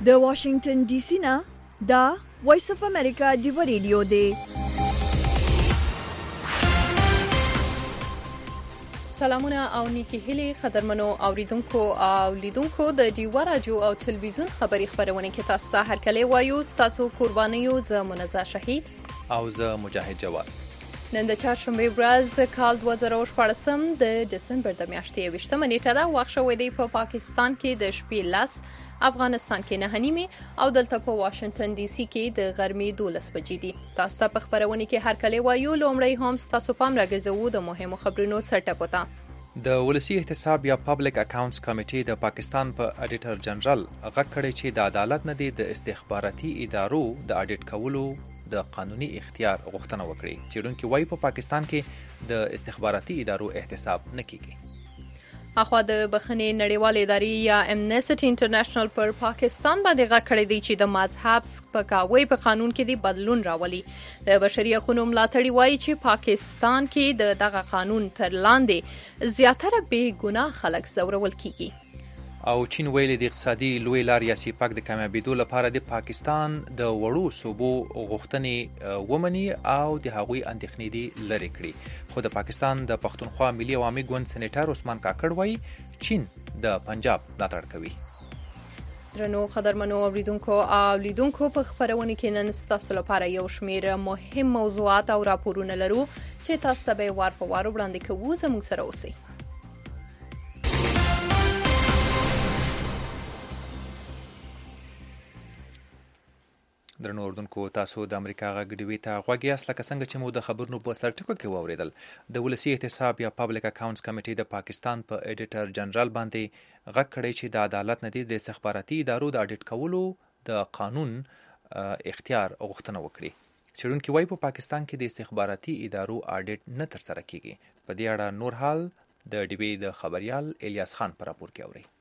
د واشنگټن ډي سي نه دا وایس اف امریکا دی ریډیو دی. سلامونه او نیکی هیلي قدرمنو اوریدونکو او لیدونکو د ډیوا رادیو او تلویزیون خبری خبرونه کې تاسو ته هرکلی وایو. تاسو قربانیو ز منزه شهید او ز مجاهد جواد. نن د چهارشنبه ورځ کال 2014 د دسمبر د میاشتې 28 نیټه ده. وخت شوی دی په پاکستان کې د شپې 10، افغانستان کې 9 او دلته په واشنگټن ډي سي کې د غرمې 12 بجې دي. تاسو ته په خبرونه کې هرکلی وایو. لومړی هم تاسو پام راګرځوو د مهمو خبرونو سرټکو ته. د ولسی احتساب یا پبلک اکاونټس کمیټې د پاکستان په اډیټر جنرال غږ کړی چې د عدالت نه د استخباراتي ادارو د اډیټ کولو د قانوني اختیار غوښتنه وکړي. چیرونکو وايي په پاکستان کې د استخباراتي ادارو احتساب نه کیږي. اخوا د بخښنې نړیوالې ادارې یا امنیسټي انټرنیشنل پر پاکستان باندې غږ کړی دی چې د مذهب سپکاوی په قانون کې دی بدلون راولي. د بشري حقوقو ملاتړي وایي چې پاکستان کې د دغه قانون تر لاندې زیاتره بې ګناه خلک ځورول کیږي. او چین ویلي د اقتصادي لوی لار یا سیپاک د کامیابیدو لپاره د پاکستان د وړو صوبو غوښتنې ومني او د هغوی اندېښنې دي لرې کړي. خو د پاکستان د پښتونخوا ملي عوامي ګوند سېنیټر عثمان کاکړ وایي چین د پنجاب ملاتړ کوي. درنو قدرمنو اوریدونکو او لیدونکو په خبرونه کې نن ستاسو لپاره یو شمېر مهم موضوعات او راپورونه لرو چې تاسو ته به وار په وار وړاندې کوو. زموږ سره اوسئ. درنو اردوونکو تاسو د امریکا غږ ډیوي ته غوږ یاست. لکه څنګه چې مو د خبرونو په سرټکو کې واوریدل، د ولسی احتساب یا پبلک اکاونټس کمیټې د پاکستان په اډیټر جنرال باندې غږ کړی چې د عدالت نه د استخباراتي ادارو د اډیټ کولو د قانون اختیار غوښتنه وکړي. څېړونکي وايي په پاکستان کې د استخباراتي ادارو اډیټ نه ترسره کیږي. په دې اړه نور حال د ډیوي د خبريال الیاس خان په راپور کې اوري.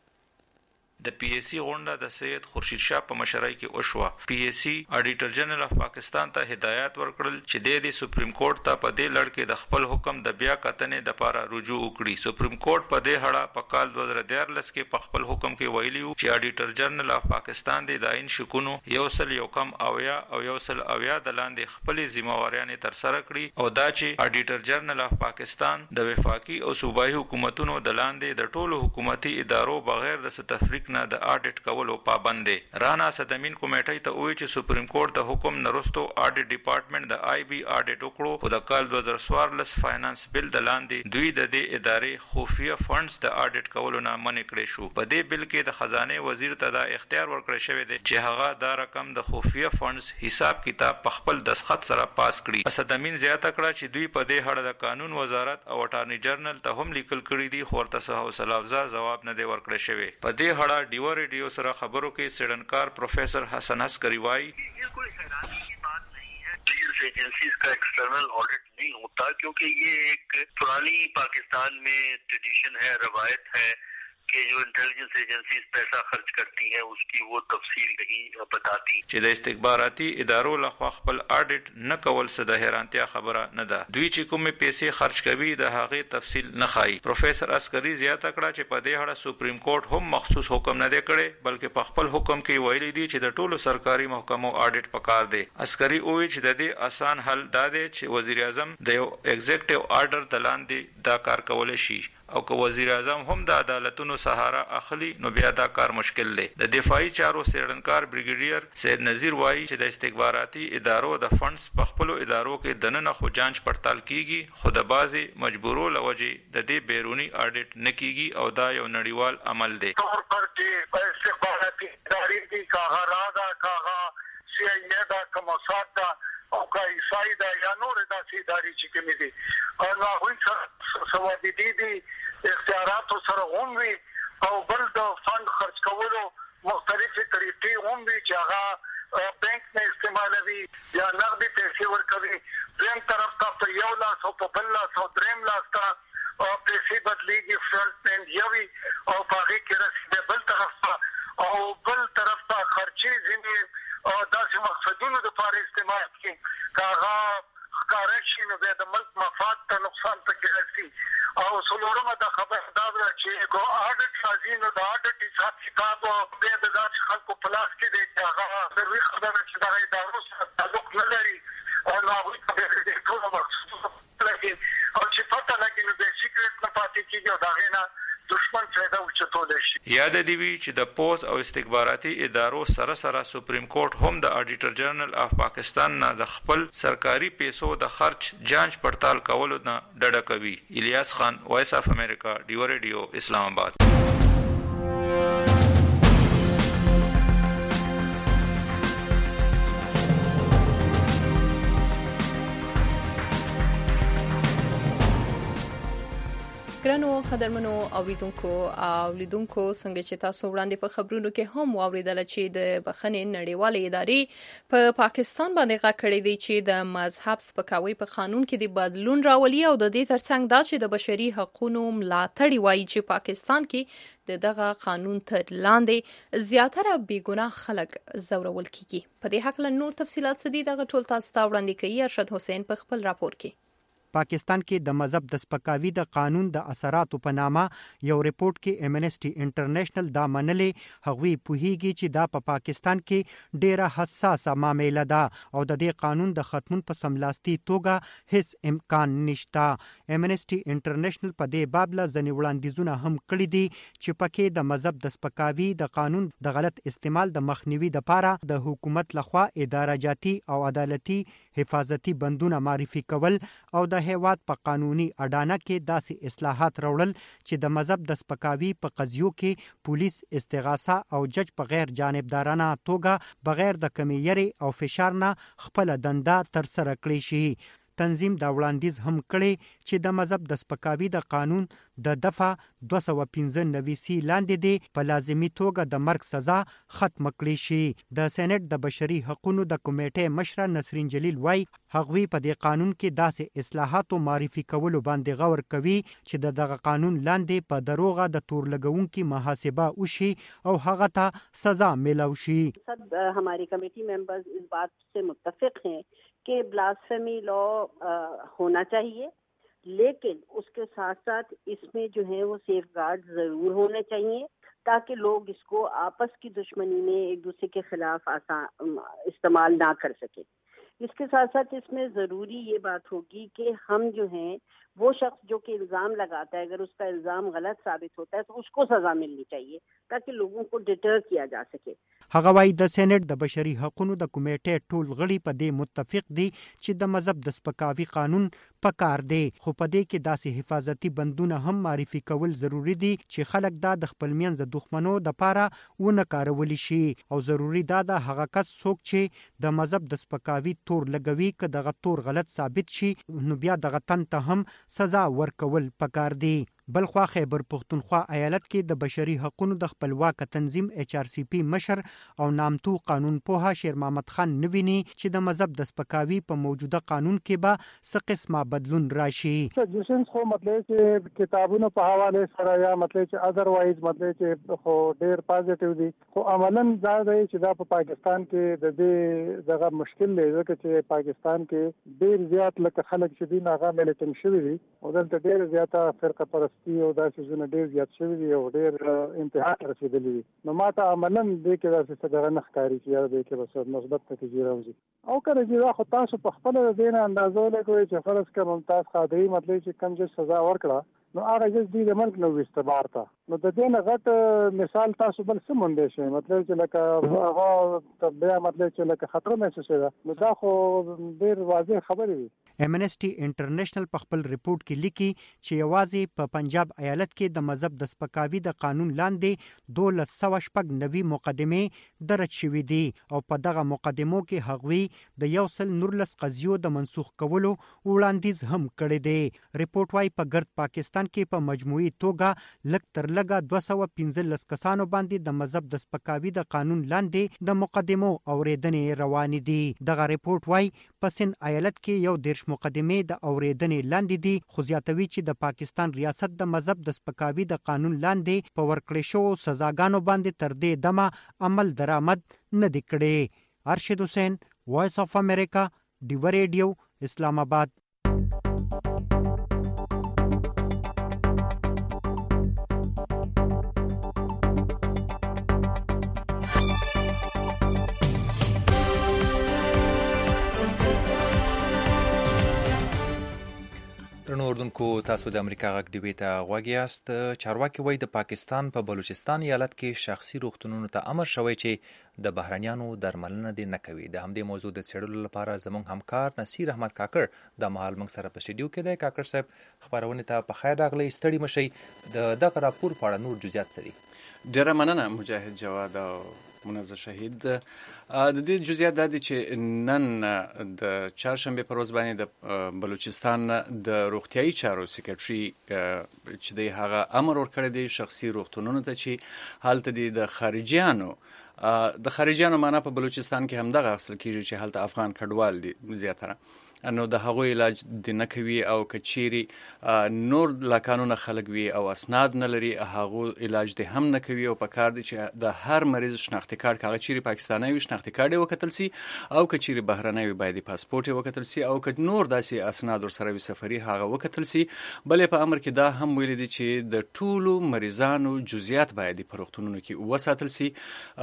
د پی ایس سی غونډه د سید خورشید شاه په مشرۍ کې وشوه. پی ایس سی اډیټر جنرال اف پاکستان ته هدایت ورکړل چې د سپریم کورټ ته په دې لړ کې د خپل حکم د بیا کتنې لپاره رجوع وکړي. سپریم کورټ په دې اړه په کال 2013 کې په خپل حکم کې ویلي و چې اډیټر جنرال اف پاکستان د داین شکونو یو کم اویا او یو اویا د لاندې خپل ذمہواریانې تر سره کړي او دا چې اډیټر جنرال اف پاکستان د وفاقي او صوبایي حکومتونو د لاندې د ټولو حکومتي ادارو بغیر د تفریق نه د اډیټ کولو پابند دي. رانا صدمین کمیټې ته وایي چې سپریم کورټ د حکم نرستو اډیټ ډپارټمنټ د آی بی اډیټ وکړو او د کال 2014 فاینانس بل د لاندې دوی د دې ادارې خفیه فندز د اډیټ کولو نه منع کړی شو. په دې بل کې د خزانه وزیر ته د اختیار ورکړی شوی دی چې هغه دا رقم د خفیه فندز حساب کتاب په خپل دسخط سره پاس کړي. صدمین زیاته کړه چې دوی په دې اړه د قانون وزارت او اټارنی جنرال ته هم لیکل کړي دي خو ورته حوصله افزا جواب نه دی ورکړی شوی. په دې اړه ډیوا ریډیو سره خبروں کے سیڑنکار پروفیسر حسن عسکری وائی کوئی حیرانی کی بات نہیں ہے. انٹیلیجنس ایجنسیز کا ایکسٹرنل آڈٹ نہیں ہوتا کیونکہ یہ ایک پرانی پاکستان میں ٹریڈیشن ہے، روایت ہے کہ جو انٹیلیجنس ایجنسیز پیسہ خرچ کرتی ہیں اس کی وہ تفصیل نہیں بتاتی. چې د استخباراتي ادارو لخوا خپل اډیټ نه کول څه د حیرانتیا خبره نه ده. دوی چې کومې پیسې خرج کوي د هغې تفصیل نه ښایي. پروفیسر عسکري زیاته کړه چې په دې اړه سپریم کورټ هم مخصوص حکم نه دی کړی بلکې په خپل حکم کې ویلي دي چې د ټولو سرکاري محکمو اډیټ پکار دی. عسکري وایي چې د دې آسان حل دا دی چې وزیر اعظم د یو ایگزیکټیو آرډر د لاندې دا کار کولی شي او که وزیر اعظم هم د عدالتونو سهارا اخلي نو بیا دا کار مشکل دی. د دفاعي چارو سیړنکار بریګیډیر سید نذیر وایي چې د استخباراتي ادارو د فندز په خپلو ادارو کې دننه خو جانچ پړتال کیږي خو د بعضې مجبورو له وجې د دې بیروني اډیټ نه کیږي او دا یو نړیوال عمل دی. طور پر چې استخباراتي ادارې دي کاغه رادا کاغه سی آی ای دا کومسات دا او کا عیسائی دا یا نور داسې ادارې چې کومې دي او هغوی سره سوادیدي دي اختیاراتو سره هم وي او بل د فند خرچ کولو مختلفې طریقې هم وي چې هغه بینک نه استعمالوي یا نغدي پیسې ورکوي. دویم طرف ته په یو لاس او په بل لاس او دریم لاس ته پیسې بدلېږي. فرنټ اینډ یوي او په هغې کې رسېدې بل طرف ته او بل طرف ته خرچې ځینې داسې مقصدونو دپاره استعمال کړي که هغه ښکاره شي نو بیا د ملک مفاد ته نقصان پکې رسي. او څلورمه دا خبره دا کله چې کو اډټ راځي نو دا اډټ حساب کتاب به د ځان خلکو په لاس کې دی چې هغه د وی خبره چې دا ادارو سره تعلق نه لري او هغه په دې ټول مخصوص لګي او چې پته لګي نو د سیکریټ نه پاتې کیږي او دا غینا دشمن فائدہ وچتول شي. یاد دی وی چې د پوز او استخباراتي ادارو سره سره سپریم کورټ هم د اډیټر جنرال اف پاکستان نه د خپل سرکاري پیسو د خرچ جانچ پړتال کولو نه ډډه کوي. الیاس خان، وایس اف امریکا، ډیو ریډیو، اسلام آباد. ګرانو قدرمنو اوریدونکو څنګه چې تاسو وړاندې په خبرونو کې هم واوریدل چې د بخښنې نړیوالې ادارې په پاکستان باندې غږ کړی دی چې د مذهب سپکاوي په قانون کې د بدلون راولي او د دې ترڅنګ دا چې د بشري حقوقو ملاتړ وایي چې پاکستان کې دغه قانون تر لاندې زیاتره بیګناه خلک زورول کیږي. په دې حق له نور تفصيلات سدي دغه ټول تاسو ته وړاندې کوي ارشد حسین په خپل راپور کې. پاکستان کې د مذهب د سپکاوي د قانون د اثراتو په نامه یو ریپورت کې امنسټي انټرنیشنل دا منلې هغوی پوهیږي چې دا په پاکستان کې ډیره حساسه معامله ده او د دې قانون د ختمون په سملاستی توګه هیڅ امکان نشته. امنسټي انټرنیشنل په دې باب له ځنې وړاندیزونه هم کړي دي چې پکې د مذهب د سپکاوي د قانون د غلط استعمال د مخنیوي لپاره د حکومت لخوا اداره جاتي او عدالتي حفاظتي بندونه معرفي کول او د هیواد په قانوني اډانه کې داسې اصلاحات راوړل چې د مذهب د سپکاوي په قضیو کې پولیس استغاثه او جج په غیر جانبدارانه توګه بغیر د کمې یری او فشار نه خپل دنده تر سره کړی شي. تنظیم دا وړاندیز هم کړي چې د مذهب د سپکاوي د قانون د دفعه 295 لاندې دی په لازمي توګه د مرګ سزا ختم کړي شي. د سېنات د بشري حقوقو د کمیټې مشر نسرین جلیل وای هغوی په دې قانون کې داسې اصلاحاتو معرفي کولو باندې غور کوي چې دغه قانون لاندې په دروغه د تور لګونکو محاسبه وشي او هغه ته سزا ملو شي. सब हमारी committee members इस बात से मुत्तफिक हैं कि ब्लास्फेमी लॉ होना चाहिए, लेकिन उसके साथ साथ इसमें जो है वो सेफ गार्ड जरूर होने चाहिए ताकि लोग इसको आपस की दुश्मनी में एक दूसरे के खिलाफ इस्तेमाल ना कर सके. इसके साथ साथ इसमें ज़रूरी ये बात होगी कि हम जो हैं वो शख्स जो कि इल्ज़ाम लगाता है अगर उसका इल्ज़ाम गलत साबित होता है तो उसको सज़ा मिलनी चाहिए ताकि लोगों को डिटर किया जा सके. هغه وايي د سېنات د بشري حقوقو د کمیټې ټول غړي په دې متفق دي چې د مذهب د سپکاوي قانون پکار دی، خو په دې کې داسې حفاظتي بندونه هم معرفي کول ضروری دي چې خلک دا د خپل منځ دښمنو د پاره ونه کارول شي او ضروری دا د هغه کس څوک چې د مذهب د سپکاوي تور لګوي که دغه تور غلط ثابت شي نو بیا دغه تن ته هم سزا ورکول پکار دی. بلخوا خیبر پختونخوا ایالت کې د بشري حقوقو د خپلواک تنظیم HRCP مشر او نامتو قانون پوها شیر محمد خان نویني چې د مذهب د سپکاوي په موجوده قانون کې به څه قسمه بدلون راشي. سجیشنز خو مطلب چې کتابونو په حواله سره یا مطلب چې اذروایز مطلب چې خو ډیر پازیټیو دي، خو عملاً دا دی چې دا په پاکستان کې د دې دغه مشکل دی چې پاکستان کې ډیر زیات لکه خلک چې دین هغه ملتن شوی دي او دلته ډیر زیاته فرقه پرستی او داسې زونه ډیر زیات شوی دي او ډیر انتها رسیدلی دي. نو ماته عملاً دې کې داسې څه دغه نه ښکاري چې یاره دې کې به مثبت نتیجې راوځي او کله چې دا خو تاسو په خپله د دې نه اندازه ولګوئ چې فرض کړه ممتاز قادري مطلب چې کوم جج سزا ورکړه نو هغه جج دې د ملک نه ویسته بار ته، نو د دې نه غټ مثال تاسو بل څه موندی شئ مطلب چې لکه هغه بیا مطلب چې لکه خطر محسوس ده، نو دا خو ډېر واضح خبرې دي. امنسټي انټرنیشنل په خپل ریپورت کې لیکي چې یوازې په پنجاب ایالت کې د مذهب د سپکاوي د قانون لاندې 1290 مقدمې درج شوې دي او په دغه مقدمو کې هغوی د 119 قضیو د منسوخ کولو وړاندیز هم کړی دی. ریپورت وايي په ګرد پاکستان کې په مجموعي توګه لږ تر لږه 215 کسانو باندې د مذهب د سپکاوي د قانون لاندې د مقدمو اوریدنې روانې دي. دغه ریپورت وايي په سند ایالت کې یو 10 مقدمې د اوریدنې لاندې دي، خو زیاتوي چې د پاکستان ریاست د مذهب د سپکاوي د قانون لاندې په ورکړې شوو سزاګانو باندې تر دې دمه عمل درآمد نه دی کړی. ارشد حسین، وایس اف امریکا، ډیو ریډیو، اسلام آباد. اوردونکو تاسو د امریکا غږ ډیوې ته غوږ یاست. چارواکي وایي د پاکستان په بلوچستان ایالت کې شخصي روغتونونو ته امر شوی چې د بهرنیانو درملنه دې نه کوي. د همدې موضوع د څېړلو لپاره زموږ همکار نصیر احمد کاکړ د مهال موږ سره په سټوډیو کې دی. کاکړ صاحب خبرونې ته په خیر راغلی، ستړي مشئ. د دغه راپور په اړه نور جزئیات څه دي؟ ډېره مننه مجاهد جواد او منزه شهید. د دې جزئیات دا دي چې نن د چهارشنبې په ورځ باندې د بلوچستان د روغتیایي چارو سکرټري چې دی هغه امر ورکړی دی شخصي روغتونونو ته چې هلته دي د خارجیانو معنا په بلوچستان کې همدغه اخیستل کېږي چې هلته افغان کډوال دي زیاتره، نو د هغوی علاج د نه کوي او که چیرې نور لا قانونه خلک وي او اسناد نه لري هغو علاج د هم نه کوي او په کار دی چې د هر مریض شناختي کارت هغه چیرې پاکستانی وي شناختي کارت یې وکتل سي او که چیرې بهرنی وي باید پاسپورت یې وکتل سي او که نور داسې اسناد ورسره وي سفري هغه وکتل سي. بل په امر کې دا هم ویلي دي چې د ټولو مریضانو جزئیات باید په روغتونونو کې وساتل سي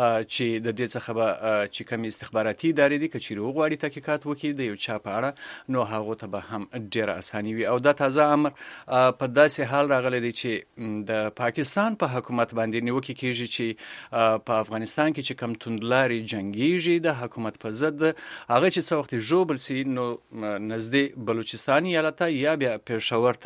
چې د دې څخه به چې کوم استخباراتي ادارې دي که چیرې وغواړي تحقیقات وکړي د یو چا په اړه نو هغه ته به هم ډیره اساني وي. او دا تازه امر په داسې حال راغلی دی چې د پاکستان په حکومت باندې نیوکې کېږي چې په افغانستان کې چې کم توندلاري جنګیږي د حکومت په ضد هغه چې څه وخت ژوبل سي نو نږدې بلوچستان ایالت یا بیا پېښور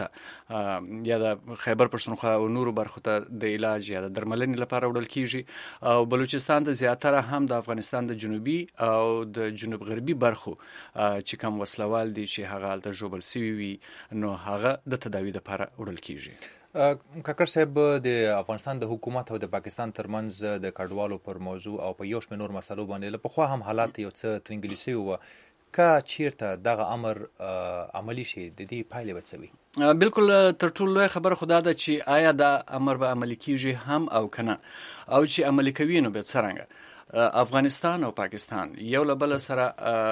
ته یا د خیبر پښتونخوا او نورو برخو ته د علاج یا د درملنې لپاره وړل کېږي او بلوچستان د زیاتره هم د افغانستان د جنوبي او د جنوب غربي برخو چې کم وسلوال دي چې هغه هلته ژوبل سوي وي نو هغه د تداوي دپاره وړل کېږي. کاکړ صاحب د افغانستان د حکومت او د پاکستان ترمنځ د کډوالو پر موضوع او په یو شمېر نور مسلو باندې له پخوا هم حالات یو څه ترنګلي سوي وه، که چیرته دغه امر عملي شي د دې پایلې به څه وي؟ بالکل تر ټولو لویه خبره خو دا ده چې آیا دا امر به عملي کېږي هم او که نه، او چې عملي کوي نو بیا څرنګه. افغانستان او پاکستان یو له بله سره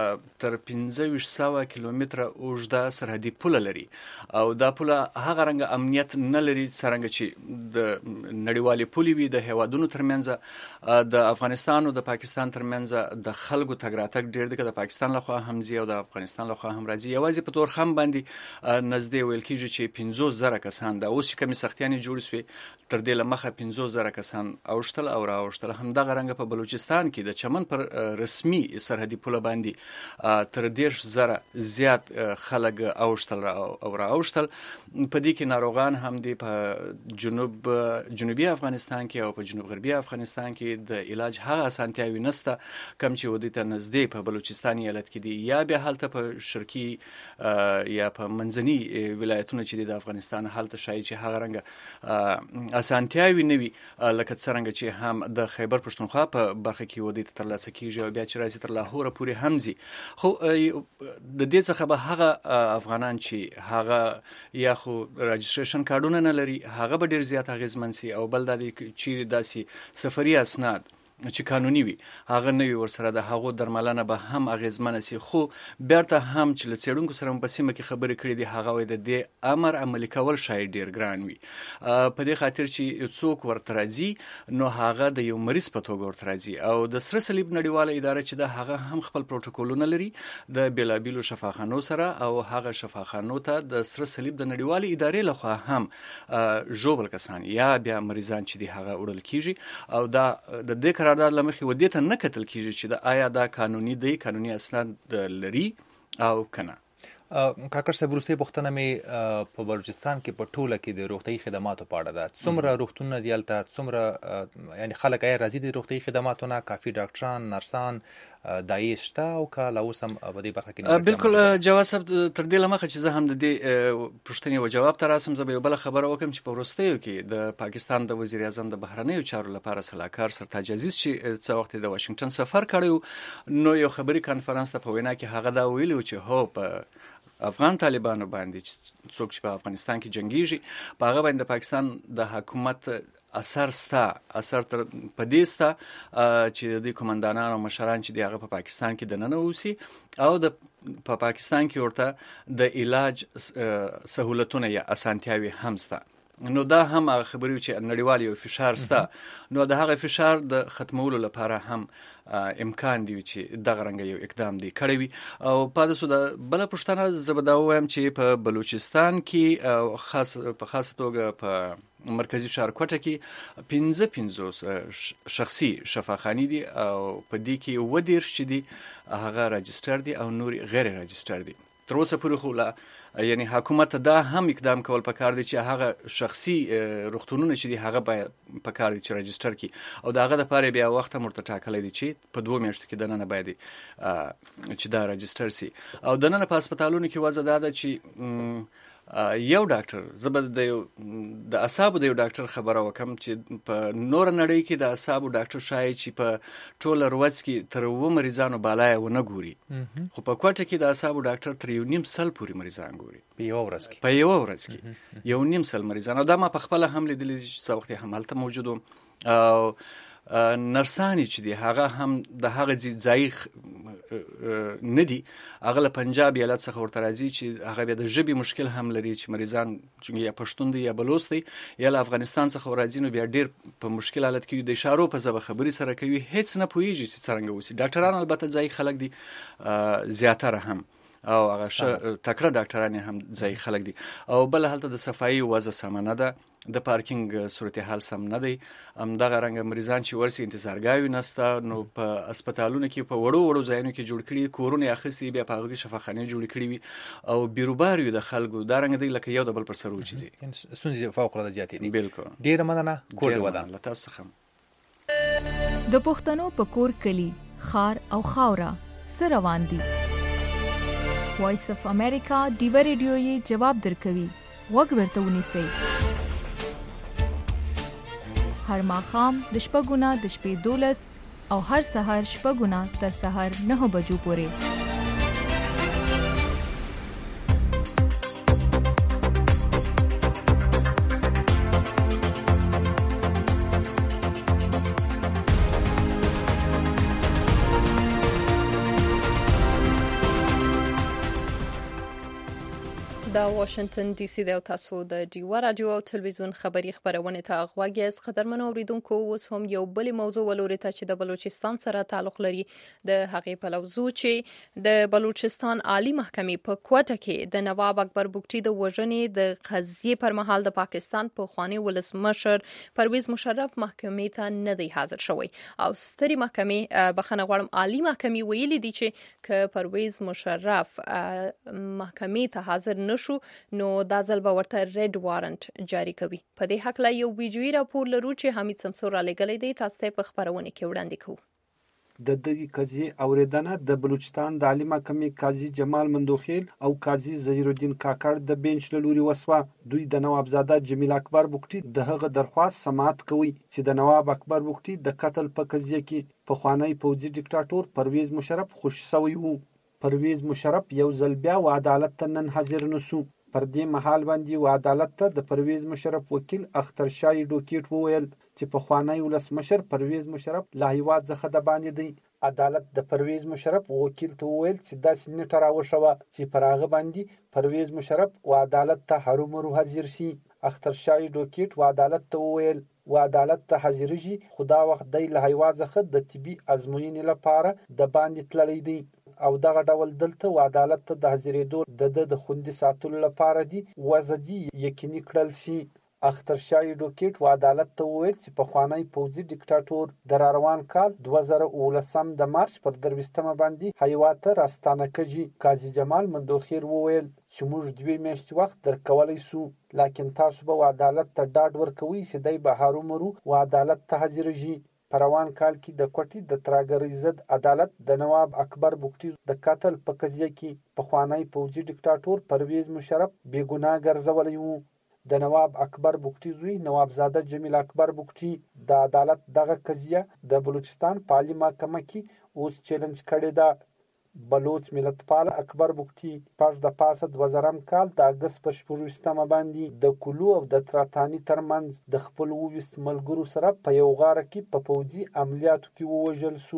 تر 1500 کیلومتره اوږده سرحدي پوله لري او دا پوله هغه رنګه امنیت نه لري څرنګه چې د نړیوالې پولې وي. د هیوادونو ترمنځ د افغانستان او د پاکستان ترمنځ د خلکو تګ راتګ ډېر دی، که د پاکستان لخوا هم ځي او د افغانستان لخوا هم راځي. یوازې په تورخم باندې نږدې ویل کېږي چې 50,000 کسان دا اوس چې کومې سختیانې جوړې سوې تر دې له مخه 50,000 کسان اوښتل او راوښتل. همدغه رنګه په بلوچستان کې د چمن پر رسمي سرحدي پوله باندې تر 10,000 زیات خلک اوښتل او راوښتل. په دې کې ناروغان هم دي په جنوبي افغانستان کې او په جنوب غربي افغانستان کې د علاج هغه اسانتیاوي نشته کم چې ودې ته نږدې په بلوچستان ایالت کې دي یا بیا هلته په شرقي یا په منځني ولایتونو چې د افغانستان هلته شاید چې هغه رنګه اسانتیاوي نه وي لکه څرنګه چې هم د خیبر پښتونخوا په برخه کې ودې ته ترلاسه کېږي او بیا چې راځي تر لاهوره پورې هم ځي. خو د دې څخه به هغه افغانان چې هغه یا خو راجستریشن کارډونه نه لري هغه به ډېر زیات اغېزمن سي او بل دا دی چیرې داسې سفري اسناد چې قانوني وي هغه نه وي ورسره د هغو درملنه به هم اغېزمنه سي. خو بیرته هم چې له څېړونکو سره په سیمه کې خبرې کړې دي هغه وایي د دې امر عملي کول شاید ډېر ګران وي په دې خاطر چې څوک ورته راځي نو هغه د یو مریض په توګه ورته راځي او د سره صلیب نړیواله اداره چې ده هغه هم خپل پروتوکولونه لري د بېلابېلو شفاخانو سره او هغه شفاخانو ته د سره صلیب د نړیوالې ادارې لخوا هم ژوبل کسان یا بیا مریضان چې دي هغه وړل کېږي او دا د دې قرارداد له مخې ودې ته نه کتل کېږي چې د آیا دا قانوني دی قانوني اسناد لري او که نه. کاکړ صاحب وروستۍ پوښتنه مې په بلوچستان کې په ټوله کې د روغتیایي خدماتو په اړه ده. څومره روغتونونه دي هلته، څومره یعنې خلک آیا راځي د روغتیایي خدماتو نه، کافي ډاکټران نرسان دایې شته او که لا اوس هم په دې برخه کې بالکل جواد صاحب تر دې له مخه چې زه هم د دې پوښتنې و جواب ته راسم زه به یو بله خبره وکړم چې په وروستیو کې د پاکستان د وزیر اعظم د بهرنیو چارو لپاره سلاکار سرتاج عزیز چې څه وخت د واشنګټن سفر کړی نو یو خبري کانفرنس ته په وینا کې هغه دا ویلي و چې هو په افغان طالبانو باندې څوک چې په افغانستان کې جنګیږي په هغه باندې د پاکستان د حکومت اثر تر په دې ستا چې د کمانډانانو مشران چې دی هغه په پاکستان کې دننه اوسي او د په پاکستان کې ورته د علاج سهولتونه یا اسانتیاوي هم سته نو دا هم هغه خبرې چې نړیوال یو فشار سته، نو د هغه فشار د ختمولو لپاره هم امکان دی چې دغه رنګ یو اقدام دی کړی وي. او پادسو د بل پښتنه زبدا وایم چې په بلوچستان کې په خاصه توګه په مرکزی ښار کوټه کې 55 شخصي شفاخانې دي او په دې کې 22 چې دي هغه راجستر دي او نور غیر راجستر دي. تر اوسه پورې خو یعنی حکومت دا هم اقدام کول پکار دي چې هغه شخصي روغتونونه چې دي هغه باید پکار دي چې راجستر کی او داغه د پاره بیا وخت مرته ټاکلې دي چې په 2 میاشتو کې دنه باید چې دا راجستر سي. او دنه په هسپتالونو کې وضع ده چې یو ډاکټر زبر د اعصابو د یو ډاکټر خبره وکم چې په نور نړۍ کې د اعصابو ډاکټر شای چې په ټوله ورځ کې تر 2 مریضانو بالای ونه ګوري، خو په کوټه کې د اعصابو ډاکټر تر 1.5 سال پورې مریضان ګوري په یو ورځ کې 1.5 سال مریضان. او دا ما په خپل هم لیدل چې څو وخت هم هلته موجودو او نرسانی چې دی هغه هم د هغه ځای ندی، هغه له پنجاب ایالت څخه ورته راځي چې هغه بیا د ژبې مشکل هم لري چې مریضان چې یا پښتون دي یا بلوچ دي یا له افغانستان څخه راځي، نو بیا ډیر په مشکل حالت کې د اشارو په ژبه خبري سره کوي، هیڅ نه پوهیږي چې څنګه وسی. ډاکټران البته ځای خلک دي زیاتره هم او هغه تکړه ډاکټران هم ځای خلک دي. او بل حالت د صفایي وضع سمانه ده، د پارکینګ صورتحال سم نه دی، دغه رنګ مریضان چې ورسي انتظارګاوي نسته، نو په هسپتالونو کې په وړو ځایونو کې جوړ کړي کورونه اخستي بیا په هغه شفاخانه جوړ کړي وي او بیروباریو د خلکو دا رنګ دی لکه یو د بل پر سر وچی سنځي فوق العاده زیاتې دي. بالکل ډیر مننه کور دی ودان تاسو څخه. د پښتنو په کور کلی خار او خاورا سره روان دي. وایس اف امریکا دیو ریډیو یې جواب درکوي، وګ ورته ونیسئ. هر ماښام د 6 د شپې 12 او هر سهار 6 تر سهار 9 بجو پورې. دا واشنگټن ډي سي د تاسو د ډیوا رادیو او تلویزیون خبری خبرونه ته غواګیس قدرمن اوریدونکو. اوس هم یو بل موضوع ولوري ته چې د بلوچستان سره تعلق لري. د هغې په لوزو چې د بلوچستان عالی محکمې په کوټه کې د نواب اکبر بوګټي د وژنې د قضیې پر مهال د پاکستان په خواني ولسمشر پرویز مشرف محکمې ته نه دی حاضر شوی او ستري محکمې بخنه غواړم عالی محکمې ویلي دي چې ک پرویز مشرف محکمې ته حاضر نشو نو دا ځل به ورته ریډ وارنټ جاری کوي. په دې حق لا یو ویډیویي راپور لرو چې حمید سمسور را لګلې دی، تاسو ته په خبرونه کې وړاندې کوو. د دغه قضیې اوریدنه د بلوچستان د عالی محکمې قاضي جمال مندوخیل او قاضي ظهیر الدین کاکړ د بینچ له لوري وسوه. دوی د نوابزاده جمیل اکبر بوګټي د هغه درخواست سماعت کوي چې د نواب اکبر بوګټي د قتل په قضیه کې پخوانی پوځي ډیکټاتور پرویز مشرف خوش شوی وو. پرویز مشرف یو ځل بیا و عدالت ته نن حاضر نشو. پر دې مهال باندې و عدالت ته د پرویز مشرف وکیل اختر شاه ډوکیټ وویل چې پخوانی ولسمشر پرویز مشرف لا هیواد څخه د باندې دی. عدالت د پرویز مشرف وکیل ته وویل چې داسې نیټه راوښوه چې پر هغه باندې پرویز مشرف و عدالت ته هرومرو حاضر شي. اختر شاه ډوکیټ و عدالت ته وویل و عدالت ته حاضرېږي، خو دا وخت دی له هیواد څخه د طبي ازموینې لپاره د باندې تللی دی او دغه ډول دلته و عدالت ته د حاضرېدو د خوندي ساتلو لپاره دی وضع دی یقیني کړل شي. اختر شاه ډوکیټ و عدالت ته وویل چې پخوانی پوځي ډیکټاتور د روان کال 2019 د مارچ پر 23 باندې هیواد ته راستانه کړي. قاضي جمال مندوخیل وویل چې موږ 2 میاشتې وخت درکولی سو، لکن تاسو به عدالت ته ډاډ ورکوي چې دی به هرومرو و عدالت ته حاضرېږي. په روان کال کې د کوټې د ترهګرۍ ضد عدالت د نواب اکبر بوګټي د قتل په قضیه کې پخوانی پوځي ډیکټاتور پرویز مشرف بې ګناه ګرځولی وو. د نواب اکبر بوګټي زوی نوابزاده جمیل اکبر بوګټي د عدالت دغه قضیه د بلوچستان په عالی محکمه کې اوس چیلنج کړې ده. بلوچ ملتپال اکبر بوګټي پاش د پاسه 2000 کال د اگست په 24 باندې د کلو او د تراتانی ترمنځ د خپل وویست ملګرو سره په یو غاره کې په پوځي عملیاتو کې ووژل سو.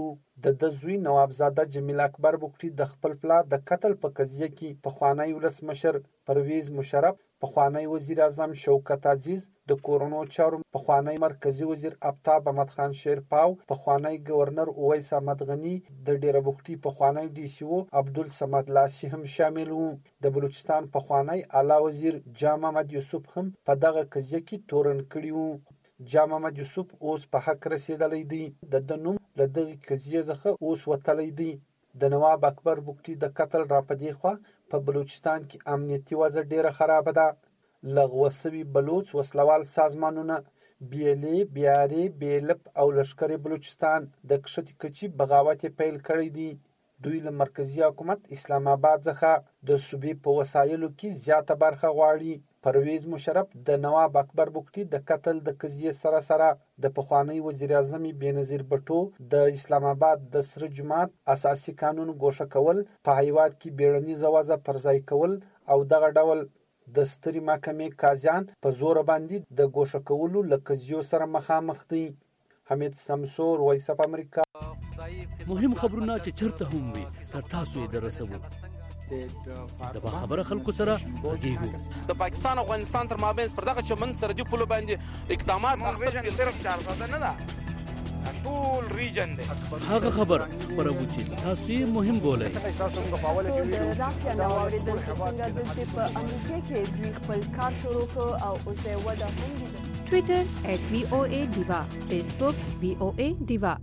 د زوی نوابزاده جمیل اکبر بوکټي د خپل پلار د قتل په قضیه کې پخوانی ولسمشر پرویز مشرف، پخوانی وزیر اعظم شوکت عزیز، د کورونو چارو پخوانی مرکزی وزیر آفتاب احمد خان شیرپاو، پخوانی گورنر اویس احمد غنی، د ډیره بوکټي پخوانی ډي سی او عبدالصمد لاسی هم شامل وو. د بلوچستان پخوانی اعلی وزیر جاه محمد یوسف هم په دغه قضیه کې تورن کړی وو. جاه محمد یوسف اوس په حق رسیدلی دی. د نوم له دغې قضیې څخه اوس وتلی دی. د نواب اکبر بوکټي د قتل راپدې خوا په بلوچستان کې امنیتي وضع ډیره خرابه ده. لغوه سوي بلوچ وسلوال سازمانونه BLA، BRA، BLF او لشکر بلوچستان د کښتې کچي بغاوت پیل کړی دی. دوی له مرکزی حکومت اسلام آباد څخه د صوبې په وسایلو کې زیاته برخه غواړي. پرویز مشرف د نواب اکبر بوکټي د قتل د قضیې سره سره د پخوانی وزیر اعظم بېنظیر بټو د اسلام آباد د سره جماعت اساسي قانون ګوښه کول، په هیواد کې بیړنیزه وضع پرځای کول او دغه ډول د سترې محکمې قاضیان په زور باندې د ګوښه کولو له قضیو سره مخامخ دي. حمید سمسور، وایس اف امریکا. مهم خبرونه چې چرته هم وي تر تاسو یې درسوو. د باخبره خلکو سره غږیږو. د پاکستان او افغانستان تر مابین پر دغه چمن سرحدي پولو باندې اقدامات اخیستل صرف 400 نه ده، ټول ریجن دی. هغه خبر خبرو چې تاسو یې مهم بولئ. د رافیا نو اوریدل چې څنګه د په امریکا کې دوی خپل کار شروع کړ او اوس یې وده هم دي. ټوئیټر @VOA Diva، فیسبوک VOA Diva.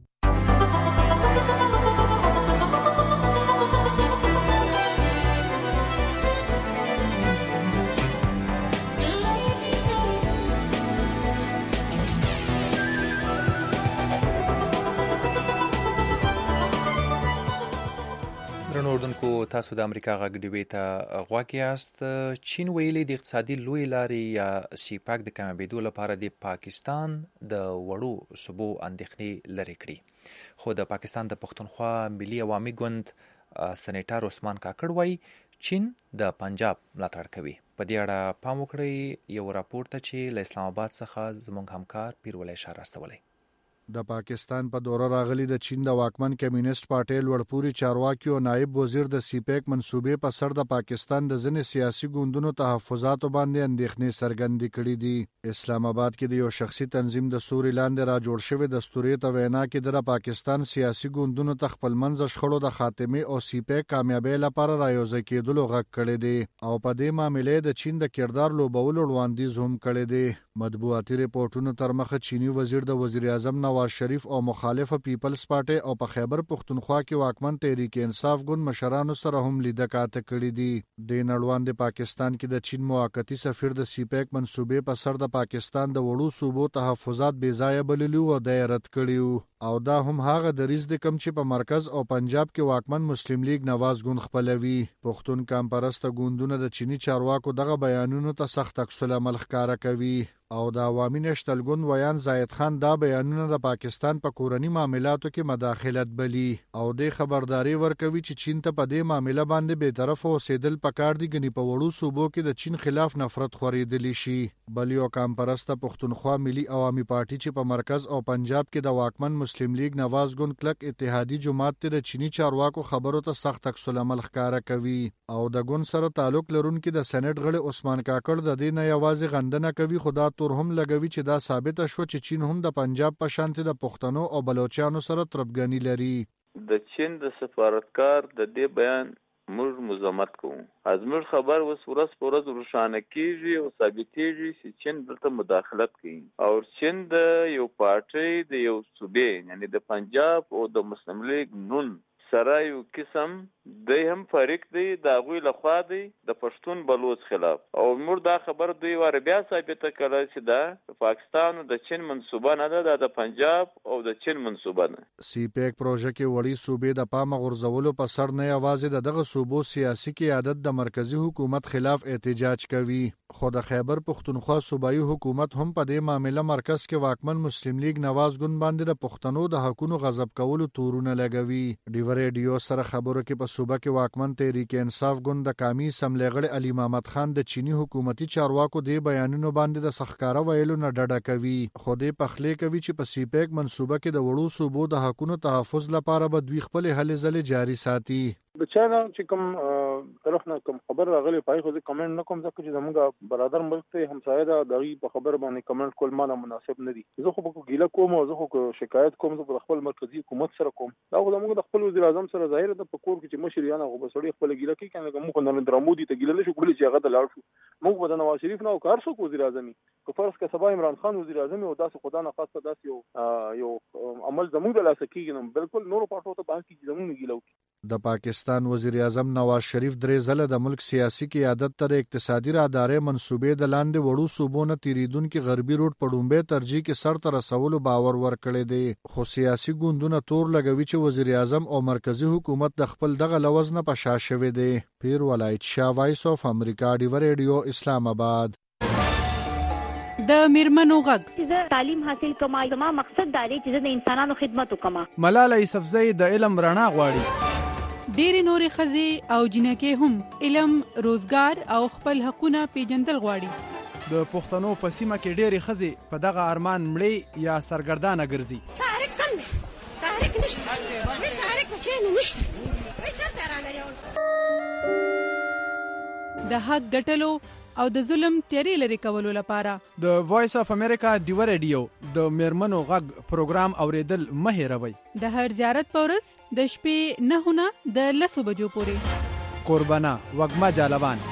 درنو اردوونکو، تاسو د امریکا غږ ډیوې ته غوږ یاست. چین ویلي د اقتصادي لوی لارې یا سیپاک د کامیابېدو لپاره د پاکستان د وړو صوبو اندېښنې لرې کړي. خو د پاکستان د پښتونخوا ملي عوامي ګوند سېنیټر عثمان کاکړ وایي چین د پنجاب ملاتړ کوي. په دې اړه پام وکړئ یو راپور ته چې له اسلام آباد څخه زموږ همکار پیرولۍ شاه راستولی. د پاکستان په دوره راغلي د چین د واکمن کمیونست پارټي لوړپوړي چارواکي او نائب وزیر د سیپیک منصوبې په سر د پاکستان د ځینې سیاسي ګوندونو تحفظاتو باندې اندېښنې څرګندې کړې دي. اسلام آباد کې د یو شخصي تنظیم د سوري لاندې را جوړ شوی دستوري ته وینا کې د پاکستان سیاسي ګوندونو ته خپلمنځ شخړو د خاتمې او سیپیک کامیابی لپاره رايوځای کېدلو غږ کړی دی او په دې معاملې د چین د کردار لوبولو وړاندیز هم کړی دی. مطبوعاتي ریپورتونو تر مخه چینی وزیر د وزیر اعظم نواز شریف او مخالفه پیپلز پارټي او په خیبر پختونخوا کې واکمن تحریک انصاف ګوند مشرانو سره هم لیده کاته کړې دي. د نړوان د پاکستان کې د چین موقتی سفیر د سیپیک منصوبې په سر د پاکستان د وړو صوبو تحفظات بې ځایه بللي او د رد کړي او دا هم هغه دریځ د کم چې په مرکز او پنجاب کې واکمن مسلم لیگ نواز ګوند خپلوي. پښتون کمپرسته ګوندونه د چینی چارواکو دغه بیانونو ته سخت عکس العمل ښکاره کوي او د عوامي نشتل ګوند ویان زاید خان دا بیانونه د پاکستان په کورنی معاملاتو کې مداخلت بلی او د خبرداري ورکوي چې چین ته په دې معاملې باندې به طرف اوسېدل پکار دي غني په وړو صوبو کې د چین خلاف نفرت خورېدلی شي. بل یو کمپرسته پښتونخوا ملي عوامي پارټي چې په مرکز او پنجاب کې د واکمن مسلم لیگ نواز ګوند کلک اتحادی جماعت ته د چینی چارواکو خبرو ته سخت عکس العمل ښکاره کوي او د ګوند سره تعلق لرونکي د سېنات غړي عثمان کاکړ د دې نه یوازې غندنه کوي خدا تور هم لګوي چې دا ثابت شو چې چین هم د پنجاب په شانتي د پښتنو او بلوچستانو سره تربګنی لري. د چین د سفارتکار د دې بیان موږ مزمت کوو. ازمر خبر وس ورځ په ورځ روښانه کیږي او ثابتېږي چې چین دلته مداخلت کوي او چین د یو پارټي د یو صوبې یعنی د پنجاب او د مسلم لیگ نون سره یو قسم دی هم فریق دی د غوی لخوا دی د پښتون بلوچ خلاف او موږ دا خبر دوی ور بیا ثابت کړل چې دا پاکستان او د چین منسوبه نه ده د پنجاب او د چین منسوبه نه. سی پیک پروژه کې وړي صوبې د پامه غورځولو په سر نه یوازې دغه صوبو سیاسي قیادت د مرکزی حکومت خلاف احتجاج کوي خو د خیبر پختونخوا صوبایي حکومت هم په دې معاملې مرکز کې واکمن مسلم لیگ نواز ګوند باندې د پښتنو د حقونو غضب کولو تورونه لګوي. ډیو ریډیو سره خبرو کې په صوبه کې واکمن تحریک انصاف ګوند د قومي اسمبلی غړي علي محمد خان د چینی حکومتي چارواکو د بیانونو باندې د سخکاره ویلو نه ډډه کوي، خو د پخلې کوي چې په سی پیک منصوبه کې د وړو صوبو د حقونو تحفظ لپاره به دوی خپل هلې ځلې جاري ساتي. بچانا چې کوم طرف نه کوم خبر راغلی پای خو کمنټ نه کوم ځکه چې زموږ برادر ملک ته همسایه دا دغه په خبر باندې کمنټ کول مانه مناسب نه دي. زه خو په ګیله کوم او زه خو شکایت کوم په خپل مرکزی حکومت سره کوم. دا خو زموږ د خپل وزیر اعظم سره ظاهر ده په کور کې چې مشریانه خو بسړي خپل ګیله کوي کنه موږ نریندرا مودي ته ګیله نشو کولای چې هغه ته لاړ شو. موږ په نواز شریف نه او کار څوک وزیر اعظم کو فرض که سبا عمران خان وزیر اعظم او داسې خدا نه خاصه داسې یو عمل زموږ د لاسه کیږي نو بالکل نور پټو ته باندې زموږ ګیله وکړي. د پاکستان وزیر اعظم نواز شریف درې ځله د ملک سیاسي قیادت ته اقتصادي رادارې منصوبې د لاندې وړو صوبو نه تیریدونکو غربي روټ په ډومبه ترجیح کې سر ته رسولو باور ورکړی دی، خو سیاسي ګوندونه تور لګوي چې وزیر اعظم او مرکزی حکومت د خپل دغه لوز نه په شا شوی دی. پیر ولایت شاه، وایس اف امریکا، ډیو ریډیو، اسلام آباد. د میرمنو غږ زه تعلیم حاصل کوم، زما مقصد دا دی چې زه د انسانانو خدمت وکم. ملاله یوسفزۍ د علم رڼا غواړي. ډېرې نورې ښځې او جنکې هم علم، روزګار او خپل حقونه پیژندل غواړي. د پښتنو په سیمه کې ډېرې ښځې په دغه ارمان مړې یا سرګردانه ګرځي. تحریک کم دی، تحریک نشته، تحریک په چینو نشته، چېرته رانه یو د حق ګټلو او د ظلم تیارې لرې کولو لپاره د وایس اف امریکا ډیو ریډیو د میرمنو غږ پروګرام اوریدل مه هېروئ. د هر زیارت په ورځ د شپې 9 نه د 10 بجو پورې. قربانه وږمه جالبان.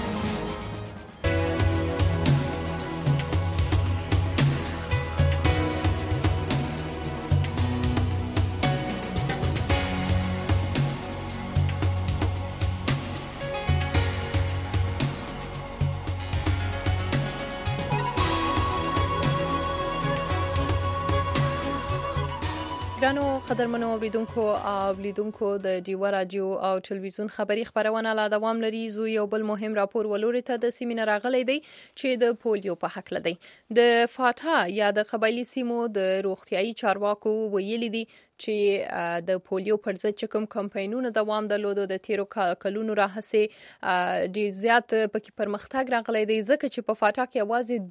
ګرانو قدرمنو اوریدونکو او لیدونکو د ډیو رادیو او ټلویزیون خبری خبرونه لا دوام لري. زو یو بل مهم راپور ولوري ته د سیمینار راغلی دی چې د پولیو په حق لدی. د فاټا یا د قبایلی سیمو د روغتيایي چارواکو ویلي دي چې د پولیو پر ضد چې کوم کمپاینونه دوام درلود د تیرو کلونو راهسي ډیر زیات پکې پرمختګ راغلی دی، ځکه چې په فاټا کې یوازې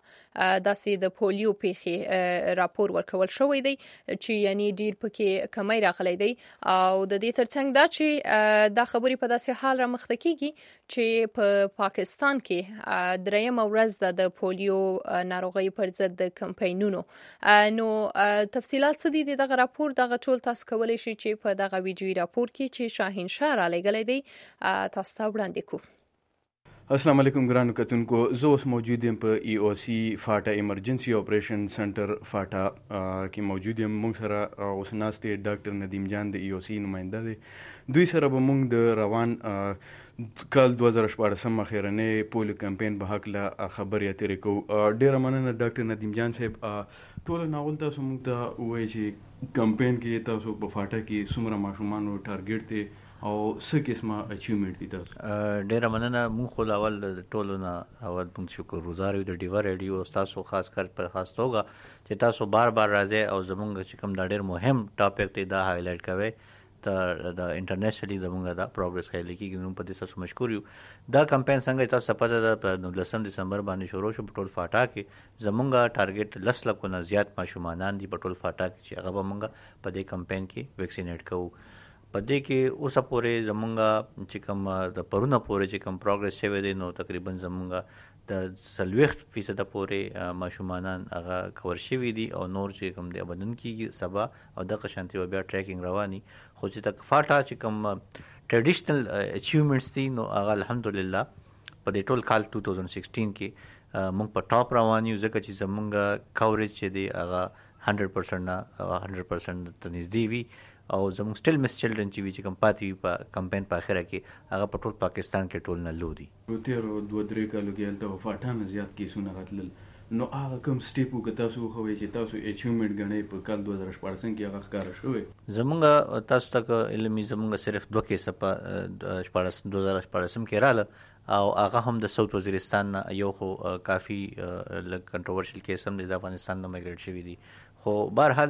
2 داسې د پولیو پیښې راپور ورکول شوی دی چې یعنی ډیر پکې کمی راغلی دی. او د دې ترڅنګ دا چې دا خبرې په داسې حال را مخته کیږي چې په پاکستان کې دریم ورځ د پولیو ناروغي پر ضد د کمپاینونو. نو تفصيلات څه دي دغه راپور دغه ټول تاسو کولای شئ چې په دغه ویډیوي راپور کې چې شاهین شاه را لګلې دی تاسو ته وړاندې کوو. السلام علیکم ګرانو کتونکو، زه اوس موجود یم په ای او سی فاټا ایمرجنسي اپریشن سنټر فاټا کې موجود یم. موږ سره اوس ناست دی ډاکټر ندیم جان د ای او سی نماینده دی. دوی سره به موږ د روان کال 2014 اخیرنې پولیو کمپاین په حق له خبرې اترې کوو. ډیره مننه ډاکټر ندیم جان صاحب. ټول ناول تاسو موږ ته وایي چې کمپاین کې تاسو په فاټا کې څومره ماشومانو ټارګټ دی او څه قسمه اچیومنټ دي تاسو؟ ډیره مننه. موږ خو اول د ټولو نه اول موږ شکر گزار یو د ډیو ریډیو تاسو خاص کر په خاص توګه چې تاسو بار بار راځي او زموږ چې کوم دا ډیر مهم ټاپک دی دا هایلایټ کوي ته د انټرنیشنلی زموږ دا پروګرس کوي لیکي نو په دې تاسو مشکور یو. دا کمپاین څنګه تاسو پته ده په 19 دسمبر باندې شروع شو په ټول فاټا کې. زموږ ټارګټ 10 لک نه زیات ماشومان دي په ټول فاټا کې چې هغه موږ په دې کمپاین کې ویکسینیټ کوو. په دې کې اوسه پورې زمونږ چې کوم د پرونه پورې چې کوم پروګرس شوی دی نو تقریبا زمونږ د 40% پورې ماشومانان هغه کور شوي دي او نور چې کوم دی بدن کې سبا او د قشنتي بیا ټریکینګ رواني. خو چې تک فاټا چې کوم ټریډیشنل اچیومنټس دي نو هغه الحمدلله په دې ټول کال 2016 کې موږ په ټاپ روان یو ځکه چې زمونږ کوریج چې دی هغه 100% نه 100% ته نږدې وي او زموږ سټیل مس چلډرن چې کوم پاتې په کمپاین په اخره کې هغه په ټول پاکستان کې ټول نه لودي. تیر 2-3 کالو کې هلته فاټا زیات کیسونه راتلل نو هغه کوم سټیپ وکړ تاسو خو چې تاسو اچیومنټ غنئ په کال 2014 کې هغه ښکار شوی. زمونږ تاسو ته علمي زمونږ صرف 2 کیسه په 2014 کې رااله او هغه هم د ساوث وزیرستان یو خو کافي کنټروورشل کیس هم د افغانستان نه مایګریټ شوی دی. خو بهرحال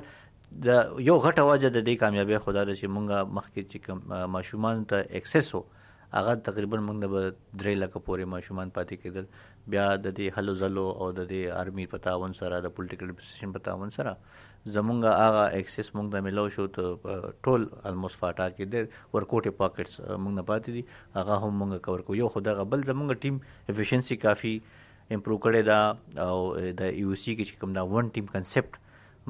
د یو غټه وجه د دې کامیابی خدا د چې مونږه مخکې چې ماشومان ته اکسس وو هغه تقریبا موږ د 3 لک پورې ماشومان پاتې کېدل. بیا د دې هلو زلو او د دې آرمي په تعاون سره د پولیټیکل اډمنسټریشن په تعاون سره زمونږ هغه اکسس موږ ته ملو شو ته ټول الموست فاټا کې د ورکوټي پاکټس موږ نه پاتې دي هغه هم موږ کور کو. یو خدای بل زمونږ ټیم افیشنسي کافي امپروو کړی دا او د یو سی کې چې کوم دا ون ټیم کنسپټ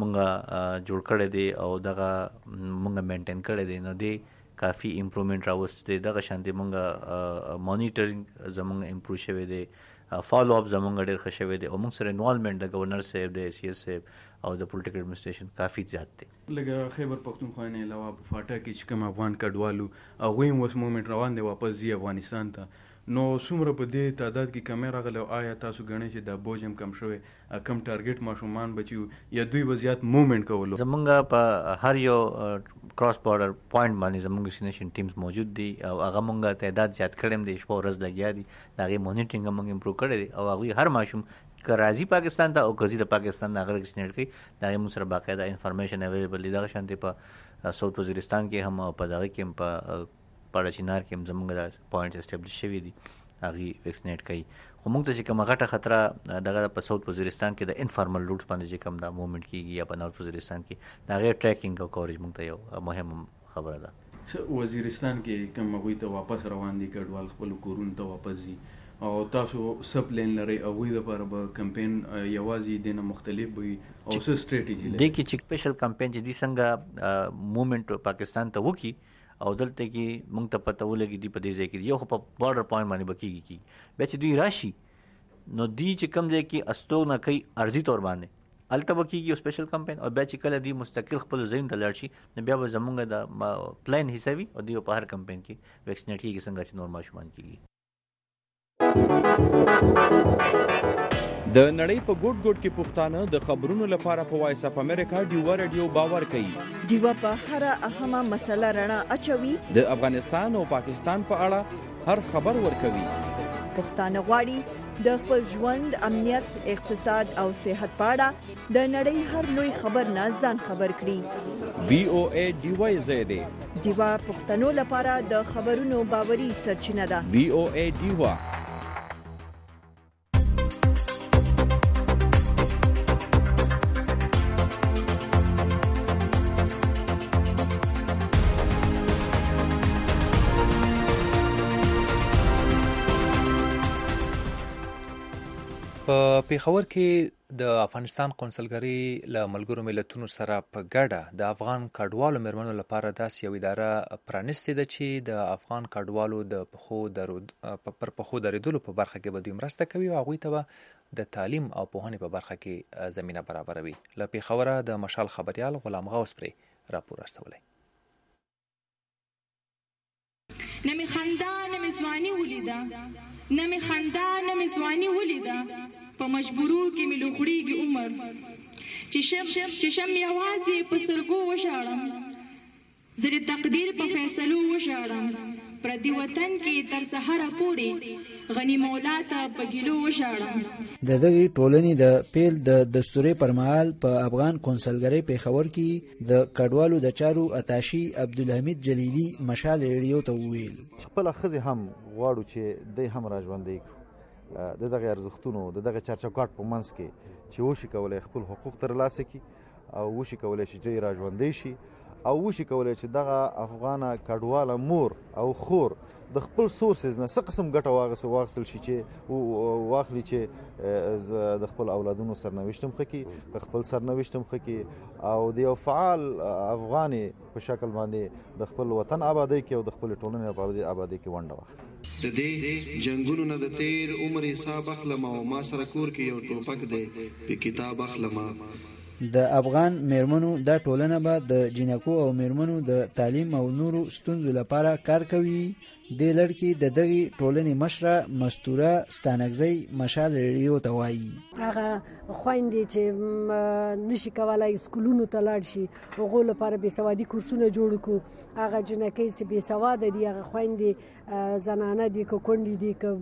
موږ جوړ کړی دی او دغه موږ مینټین کړی دی. نو دی کافی امپروومنٹ راوستي دغه شانتي مونږه مانیټرینګ زمونږ امپروو شوی دی فالو اپ زمونږ ډېر ښه شوی دی او موږ سره انوالومنت د گورنر صاحب د سی اس صاحب او د پولیټیکل اډمنسټریشن کافی زیات دی. لکه خیبر پختونخوا نه علاوه په فاټا کې چې کوم افغان کډوالو هغوی هم اوس مومنټ روان دی واپس ځي افغانستان ته. نو څومره په دې تعداد کې کمی راغلی او آیا تاسو ګڼئ چې دا بوج هم کم شوی کم ټارګټ ماشومان بچیو یا دوی به زیات مومنټ کولو؟ زمونږ په هر یو کراس بارډر پوینټ باندې زمونږ ویکسینیشن ټیمز موجود دي او هغه مونږ تعداد زیات کړی دی. شپه ورځ لګیا دي د هغې مونیټرینګ هم موږ امپروو کړی دی او هغوی هر ماشوم که راځي پاکستان ته او که ځي د پاکستان نه هغه ویکسینیټ کوي د هغې مونږ سره باقاعده انفارمیشن اویلیبل دی. دغه شانتې په ساوت وزیرستان کې هم او په دغه کې هم په پاړه چنار کې هم زمونږ دا پوینټ اسټابلیش شوي دي هغه ویکسینیټ کوي. خو موږ ته چې کومه غټه خطره دغه په ساوت وزیرستان کې د انفارمل روټس باندې چې کوم دا موومنټ کیږي یا په نارت وزیرستان کې د هغې ټریکینګ او کوریج موږ ته یو مهم خبره ده. وزیرستان کې کوم هغوی ته واپس روان دي کډوال خپلو کورونو ته واپس ځي او تاسو سب لین لرئ هغوی دپاره به کمپین یوازې دې نه مختلف وي او څه سټریټیجي لري؟ دې کې چې سپیشل کمپین چې دي څنګه موومنټ پاکستان ته وکړي او دلته کې موږ ته پته ولګي دي په دې ځای کې یو خو په بارډر پوینټ باندې به کېږي بیا چې دوی راشي نو دوی چې کوم ځای کې استوګنه کوي عرضي طور باندې هلته به کېږي یو سپیشل کمپین او بیا چې کله دوی مستقل خپلو ځایونو ته لاړ شي نو بیا به زموږ د پلان حصه وي او دوی په هر کمپین کې ویکسینیټ کېږي څنګه چې نور ماشومان کېږي. د نړۍ په ګوټ ګوټ کې پښتانه د خبرونو لپاره په وایس اف امریکا ډیوا رادیو باور کوي. ډیوا په هر اهمه مسله رڼا اچوي. د افغانستان او پاکستان په اړه هر خبر ورکوي. پښتانه غواړي د خپل ژوند امنیت اقتصاد او صحت په اړه د نړۍ هر لوی خبر نه ځان خبر کړي. وی او ای ډیوا زیاده ډیوا پښتنو لپاره د خبرونو باوري سرچینه ده. وی او ای ډیوا. په پیښور کې د افغانستان قونسلګرۍ له ملګرو ملتونو سره په ګډه د افغان کډوالو مېرمنو لپاره داسې یو اداره پرانیستې ده چې د افغان کډوالو د پر پښو درېدلو په برخه کې به دوی مرسته کوي او هغوی ته به د تعلیم او پوهنې په برخه کې زمینه برابروي. له پیښوره د مشال خبریال غلام غوث پرې راپور استولی. نمی خندا نمی ځواني ولیده نمی خندا نمی ځواني ولیده په مجبورو کې مې لوخړېږي عمر چې شم یوازې په سلګو وژاړم زه د تقدیر په فیصلو وژاړم پردي وطن کې تر سهاره پورې غني مولا ته په ګیلو وژاړم. د دغې ټولنې د پیل د دستورې پر مهال په افغان قونسلګرۍ پیښور کې د کډوالو د چارو اتاشي عبدالحمید جلیلي مشال ریډیو ته وویل خپله ښځې هم غواړو چې دی هم را ژوندی کړو د دغه ارزښتونو د دغه چارچوکاټ په منځ کې چې وشي کولی خپل حقوق ترلاسه کړي او وشي کولی چې دی را ژوندی شي او وشي کولی چې دغه افغانه کډواله مور او خور د خپل سورسز نه څه قسم ګټه واخیستل شي چې واخلي چې د خپل اولادونو سرنوشت هم ښه کړي خپل سرنوشت هم ښه کړي او د یو فعال افغانې په شکل باندې د خپل وطن آبادۍ کې او د خپلې ټولنې آبادۍ کې ونډه واخلي. د دې جنگونو نه د تیر عمر حساب اخلم او ما سره کور کې یو ټوپک دی په کتاب اخلم. د افغان میرمنو دا ټولنه به د جنکو او میرمنو د تعلیم او نورو ستونزو لپاره کار کوي. دې لړ کې د دغې ټولنې مشره مستوره ستانکزی مشال ریډیو ته وایي هغه خویندې چې نشي کولای سکولونو ته لاړ شي هغو لپاره بېسوادي کورسونه جوړ کړو هغه جنکۍ چې بېسواده دي هغه خویندې زنانه دي که کونډې دي که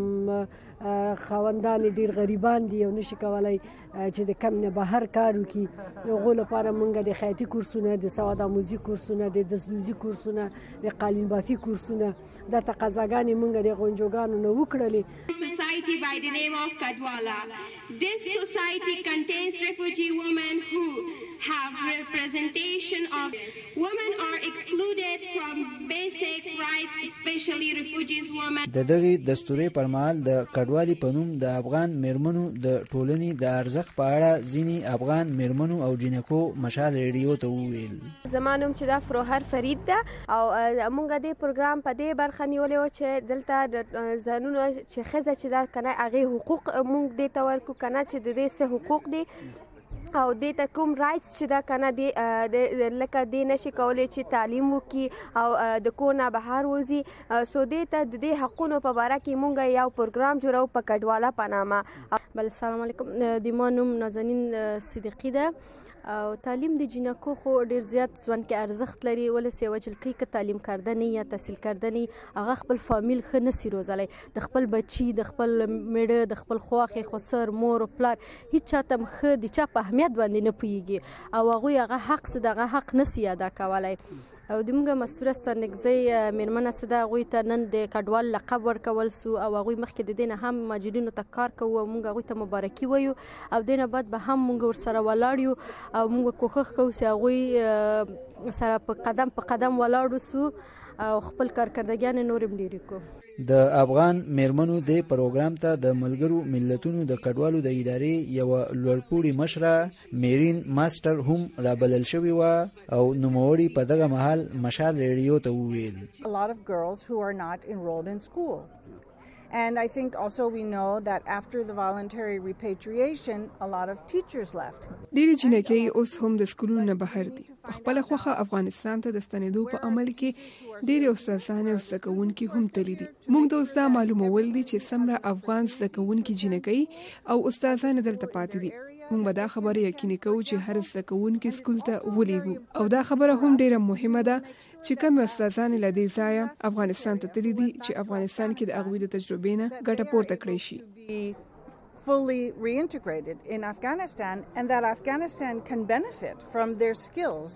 خاوندان ډېر غریبان دي او نشي کولای چې د کم نه بهر کار وکړي هغو لپاره موږ د خیاطي کورسونه د سواد آموزي کورسونه د دستدوزي کورسونه د قالین بافي کورسونه دا تقاضاګانې موږ د غونجوګانو نه وکړلې. Society by the name of Kadwala. This society contains refugee women who have representation of women are excluded from basic rights, especially refugees women. د دغې دستورې پر مهال د کډوالي په نوم د افغان میرمنو د ټولنې د ارزښت په اړه ځینې افغان میرمنو او جنکو مشال ریډیو ته وویل. زما نوم چې دا فروهر فرید ده او موږ د پروګرام په دې برخه نیولې وه چې دلته د ځانونو چې ښځه چې دا کنه هغې حقوق موږ دې ته ورکړو کنه چې د دې څه حقوق دي او دې ته کوم رایټس چې دا کنه دی لکه دې نشي کولی چې تعلیم وکړي او د کور نه بهر وځي سو دې ته د دې حقونو په باره کې مونږ یو پروګرام جوړو په کډواله په نامه. بل السلام علیکم د ما نوم نازنین صدیقی ده او تعلیم د جنکو خو ډیر زیات ځوان کې ارزښت لري ولې یو جلکۍ که تعلیم کردنی یا تحصیل کردنی هغه خپل فامیل ښه نسی روزلی د خپل بچي د خپل میړه د خپل خواښې خسر مور او پلار هیڅ چاته هم ښه د چا په اهمیت باندې نه پوهیږي او هغوی هغه حق څه دغه حق نسی ادا کولی او د موږ مستوره ستانکزی میرمنه څه ده هغوی ته نن د کډوال لقب ورکول سو او هغوی مخکې د دې نه هم مهاجرینو ته کار کوو او موږ هغوی ته مبارکي وایو او دې نه بعد به هم موږ ورسره ولاړ یو او موږ کوښښ کوو چې هغوی سره په قدم ولاړ سو او خپل کارکردګیان نور هم ډېرې کړو. د افغان میرمنو د پروګرام ته د ملګرو ملتونو د کډوالو د ادارې یو لوړپوړي مشره میرین ماستر هم رابلل شوې وه او نوموړي په دغه مهال مشال ریډیو ته وویل. A lot of girls who are not enrolled in school. And I think also we know that after the voluntary repatriation, a lot of teachers left. ډېرې جنکۍ اوس هم د سکولونو نه بهر دي. په خپله خوښه افغانستان ته د ستنېدو په عمل کې ډېرې استادانې او زده کوونکي هم تللي دي. موږ د اوس دا معلومول دي چې څومره افغان زده کوونکي جنکۍ او استادانې دلته پاتې دي. موږ به دا خبره یقیني کوو چې هر زده کوونکی سکول ته ولیږو او دا خبره هم ډیره مهمه ده چې کوم استادان له دې ځایه افغانستان ته تللي دي چې افغانستان کې د هغوی د تجربې نه ګټه پورته کړی شي. Fully reintegrated in Afghanistan and that Afghanistan can benefit from their skills.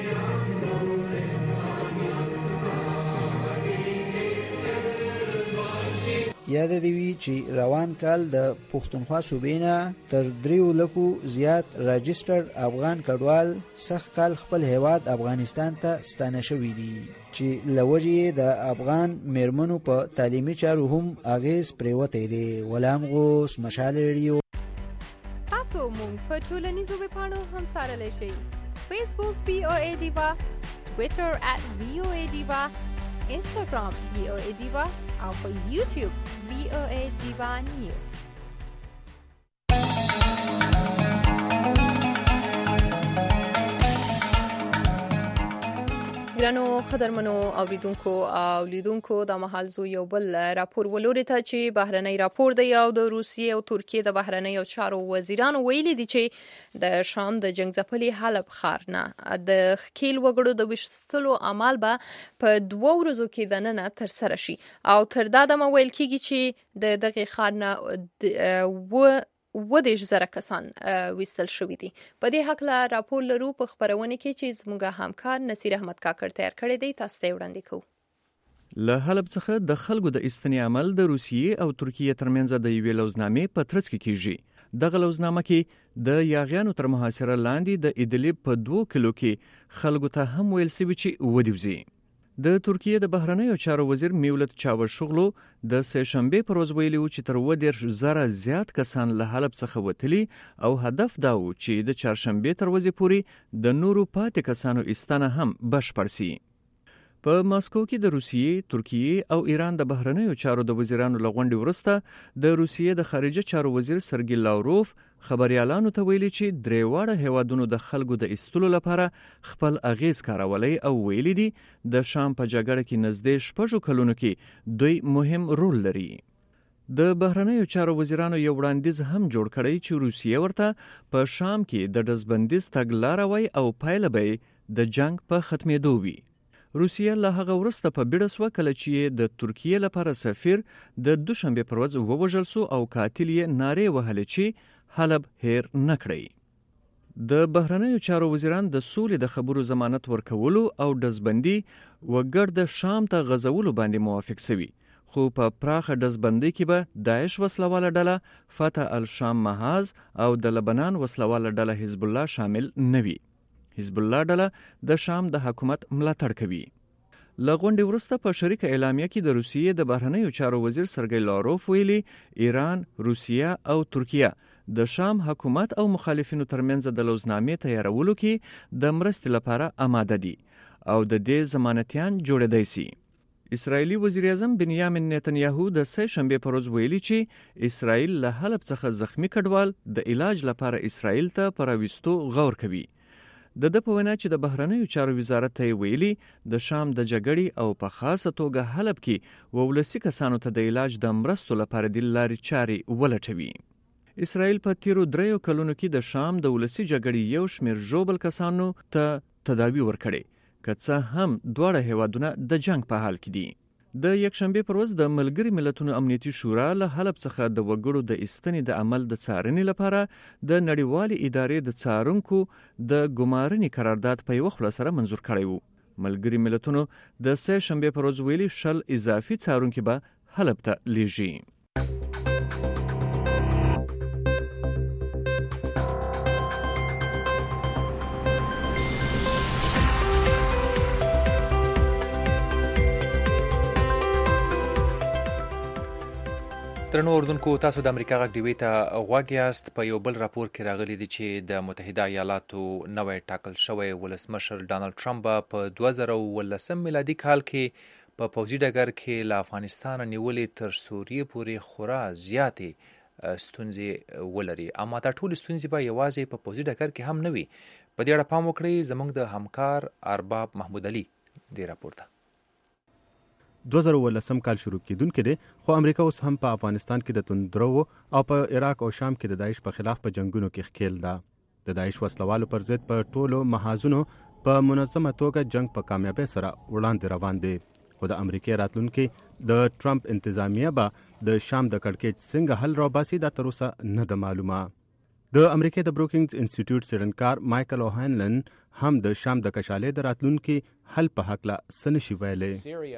یاد دی وی چې روان کال د پښتونخوا صوبې نه تر 3 لکو زیات راجستر افغان کډوال سخت کال خپل هیواد افغانستان ته ستانه شوي دي چې لوجې د افغان میرمنو په تعلیمي چارو هم اغیز پریوتی دی. غلام غوث مشال ریډیو. تاسو مونږ په ټولنیزو ویبپاڼو هم سارلی شئ. فیسبوک VOA Diva، ټویټر @VOA Diva، انستاګرام VOA Diva او په یوټیوب VOA Diva News. ګرانو قدرمنو اوریدونکو او لیدونکو د مهال زو یو بل راپور ولوري ته چې بهرنۍ راپور دی او د روسیې او ترکیې د بهرنۍ او چارو وزیرانو ویلي دي چې د شام د جنگ ځپلي حلب ښار نه د ښکیل وګړو د ویشتلو عمل به په 2 ورځو کې دننه ترسره شي او تر دا دمه ویل کېږي چې د دغې ښار نه 10,000 کسان ویستل شوي دي. په دې هکله راپور لرو په خپرونه کې چې زموږ همکار نصیر احمد کاکړ تیار کړی دی. تاسو ته وړاندې کوو. له حلب څخه د خلکو د ایستنې عمل د روسیې او ترکیې ترمنځ د یوې لوزنامې په ترڅ کې کیږي. دغه لوزنامه کې د یاغیانو تر محاصره لاندې د ادلب په 2 کلو کې خلکو ته هم ویل سوي چې ودیوزي. د ترکیې د بهرنیو چارو وزیر میولت چاوشوغلو د سهشنبه پر ورځ ویلي و چې تر 10,000 زیات کسان له حلب څخه وتلي او هدف دا و چې د چهارشنبه تر ورځې پورې د نورو پاتې کسانو ایستنه هم بشپړ شي. په ماسکو کې د روسیې، ترکیې او ایران د بهرنیو چارو د وزیرانو له غونډې وروسته د روسیې د خارجه چارو وزیر سرګی لاوروف خبريالانو ته ویلي چې درې واړه هیوادونو د خلکو د ایستلو لپاره خپل اغیز کارولی او ویلي دي د شام په جګړه کې نږدې 6 کلونو کې دوی مهم رول لري. د بهرنیو چارو وزیرانو یو وړاندیز هم جوړ کړی چې روسیه ورته په شام کې د ډزبندیز تګلاره وای او پایله به د جنگ په ختمېدو وي. روسیه له هغه وروسته په بیړه سوه کله چې د ترکیې لپاره سفیر د دوشنبه پر ورځ ووژل سو او قاتل یې نارې وهلې چې حلب هیر نه کړی. د بهرنیو چارو وزیران د سولې د خبرو ضمانت ورکولو او ډزبندي وګړد شام ته غزولو باندې موافق سوي، خو په پراخه ډزبندي کې به داعش وسلواله ډله، فتح الشام محاذ او د لبنان وسلواله ډله حزب الله شامل نه وي. حزب الله ډله د شام د حکومت ملاتړ کوي. له غونډې وروسته په شریکه اعلامیه کې د روسیې د بهرنیو چارو وزیر سرګی لاوروف ویلي ایران، روسیه او ترکیه د شام حکومت او مخالفینو ترمنځ د لوزنامې تیارولو کې د مرستې لپاره آماده دي او د دې ضمانتیان جوړېدای سي. اسرائیلي وزیر اعظم بنیامین نتنیاهو د سه شنبه پر ورځ ویلي چې اسرائیل له حلب څخه زخمی کډوال د علاج لپاره اسرائیل ته پراوستو غور کوي. د په وینا چې د بهرنیو چارو وزارت ته ویلي د شام د جګړې او په خاصه توګه حلب کې ولسی کسانو ته د علاج د مرستو لپاره د لارې چارې ولټوي. اسرائیل په تیرو 3 کلونو کې د شام د ولسی جګړې یو شمېر ژوبل کسانو ته تداوی ورکړي، که څه هم دواړه هیوادونه د جنگ په حال کې دي. د یکشنبه پر ورځ د ملګری ملتونو امنیتي شورا له حلب څخه د وګړو د ایستنې د عمل د څارنې لپاره د نړیوالې ادارې د څارونکو د ګمارنې قرارداد په یو خلاصه سره منزور کړی وو. ملګری ملتونو د سه شنبه پر ورځ ویلي 10 اضافي څارونکي به حلب ته لیږي. درنو اردوونکو، تاسو د امریکا غږ ډیوي ته غوږ یاست. په یو بل راپور کې راغلی دی چې د متحده ایالاتو نوی ټاکل شوی ولسمشر ډانلډ ټرمپ په 2018 میلادي کال کې په پوځي ډګر کې له افغانستان نیولې تر سوریې پورې خورا زیاتې ستونزې ولري، اما دا ټول ستونزې به یوازې په پوځي ډګر کې هم نه وي. په دې اړه پام وکړئ. زموږ د همکار ارباب محمود علي دې راپور ته 2018 کال شروع کیدونکې دی، خو امریکا اوس هم په افغانستان کې د توندرو او په عراق او شام کې د داعش په خلاف په جنگونو کې ښکیل ده. د داعش وسلوالو پر ضد په ټولو محاذونو په منظمه توګه جنگ په کامیابی سره وړاندې روان دی. خو د امریکا راتلونکي د ټرمپ انتظامیه به د شام د کړکېچ څنګه حل راوباسي دا تر اوسه نه ده معلومه. د امریکا د بروکینګز انسټیټیوټ څېړنکار مایکل اوهانلن هم د شام د کشالې د راتلونکي حل په حق لا سنشي ویلي.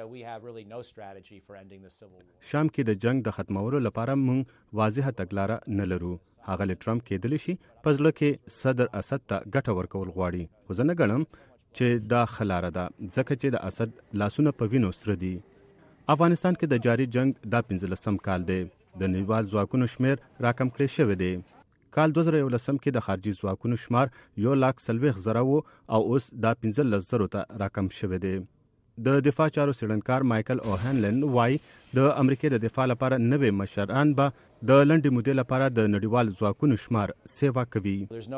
شام کې د جنگ د ختمولو لپاره موږ واضحه تګلاره نه لرو. هغه له ټرمپ کېدلی شي په ځل کې صدر اسد ته ګټه ورکول غواړي، خو زه نه ګڼم چې دا خلاره ده ځکه چې د اسد لاسونه په وینو سره دي. افغانستان کې د جاری جنگ دا 15 کال دی. د نړیوال ځواکونو شمیر راکم کړی شوی دی. کال 2011 کې د خارجي ځواکونو شمار 1,40,000 وو او اوس دا 15,000 ته راکم شوی دی. د دفاع چارو څېړنکار مایکل اوهانلن وایي د امریکا د دفاع لپاره نوې مشران به د لنډې مودې لپاره د نړیوال ځواکونو شمار سیوا کوي.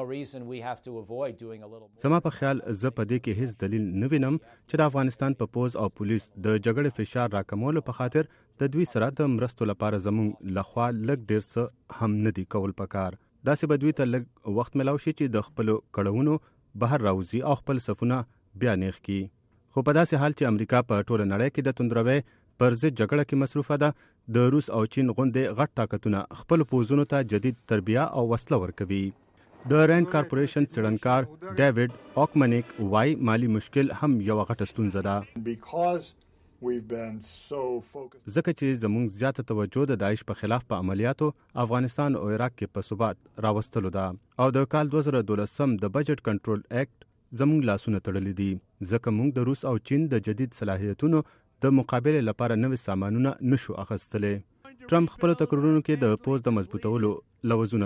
زما په خیال زه په دې کې هیڅ دلیل نه وینم چې د افغانستان په پوز او پولیس د جګړې فشار راکمولو په خاطر د دوی سره د مرستو لپاره زموږ لخوا لږ ډیر څه هم نه دی کول پکار. داسې به دوی ته لږ وخت ملاو شي چې د خپلو کړهونو بهر راوځي او خپل صفونه بیا نیغ کړي. خو په داسې حال چې امریکا په ټوله نړۍ کې د توندروي پر ضد جګړه کې مصروفه ده، د روس او چین غوندې غټ طاقتونه خپل پوځونو ته جدید تربیه او وسله ورکوي. د رین کارپوریشن څېړنکار ډیوډ اوکمنیک وایي مالی مشکل هم یو غټه ستونزه ده، ځکه چې زموږ زیاته توجه د داعش په خلاف په عملیاتو افغانستان او عراق کې په ثبات راوستلو ده او د کال 2012 د بجټ کنټرول اکټ زموږ لاسونه تړلي دي، ځکه موږ د روس او چین د جدید صلاحیتونو د مقابلې لپاره نوې سامانونه نشو اخیستلی. ټرمپ خپل تقریرونو کې د پوز د مضبوطولو لوزونه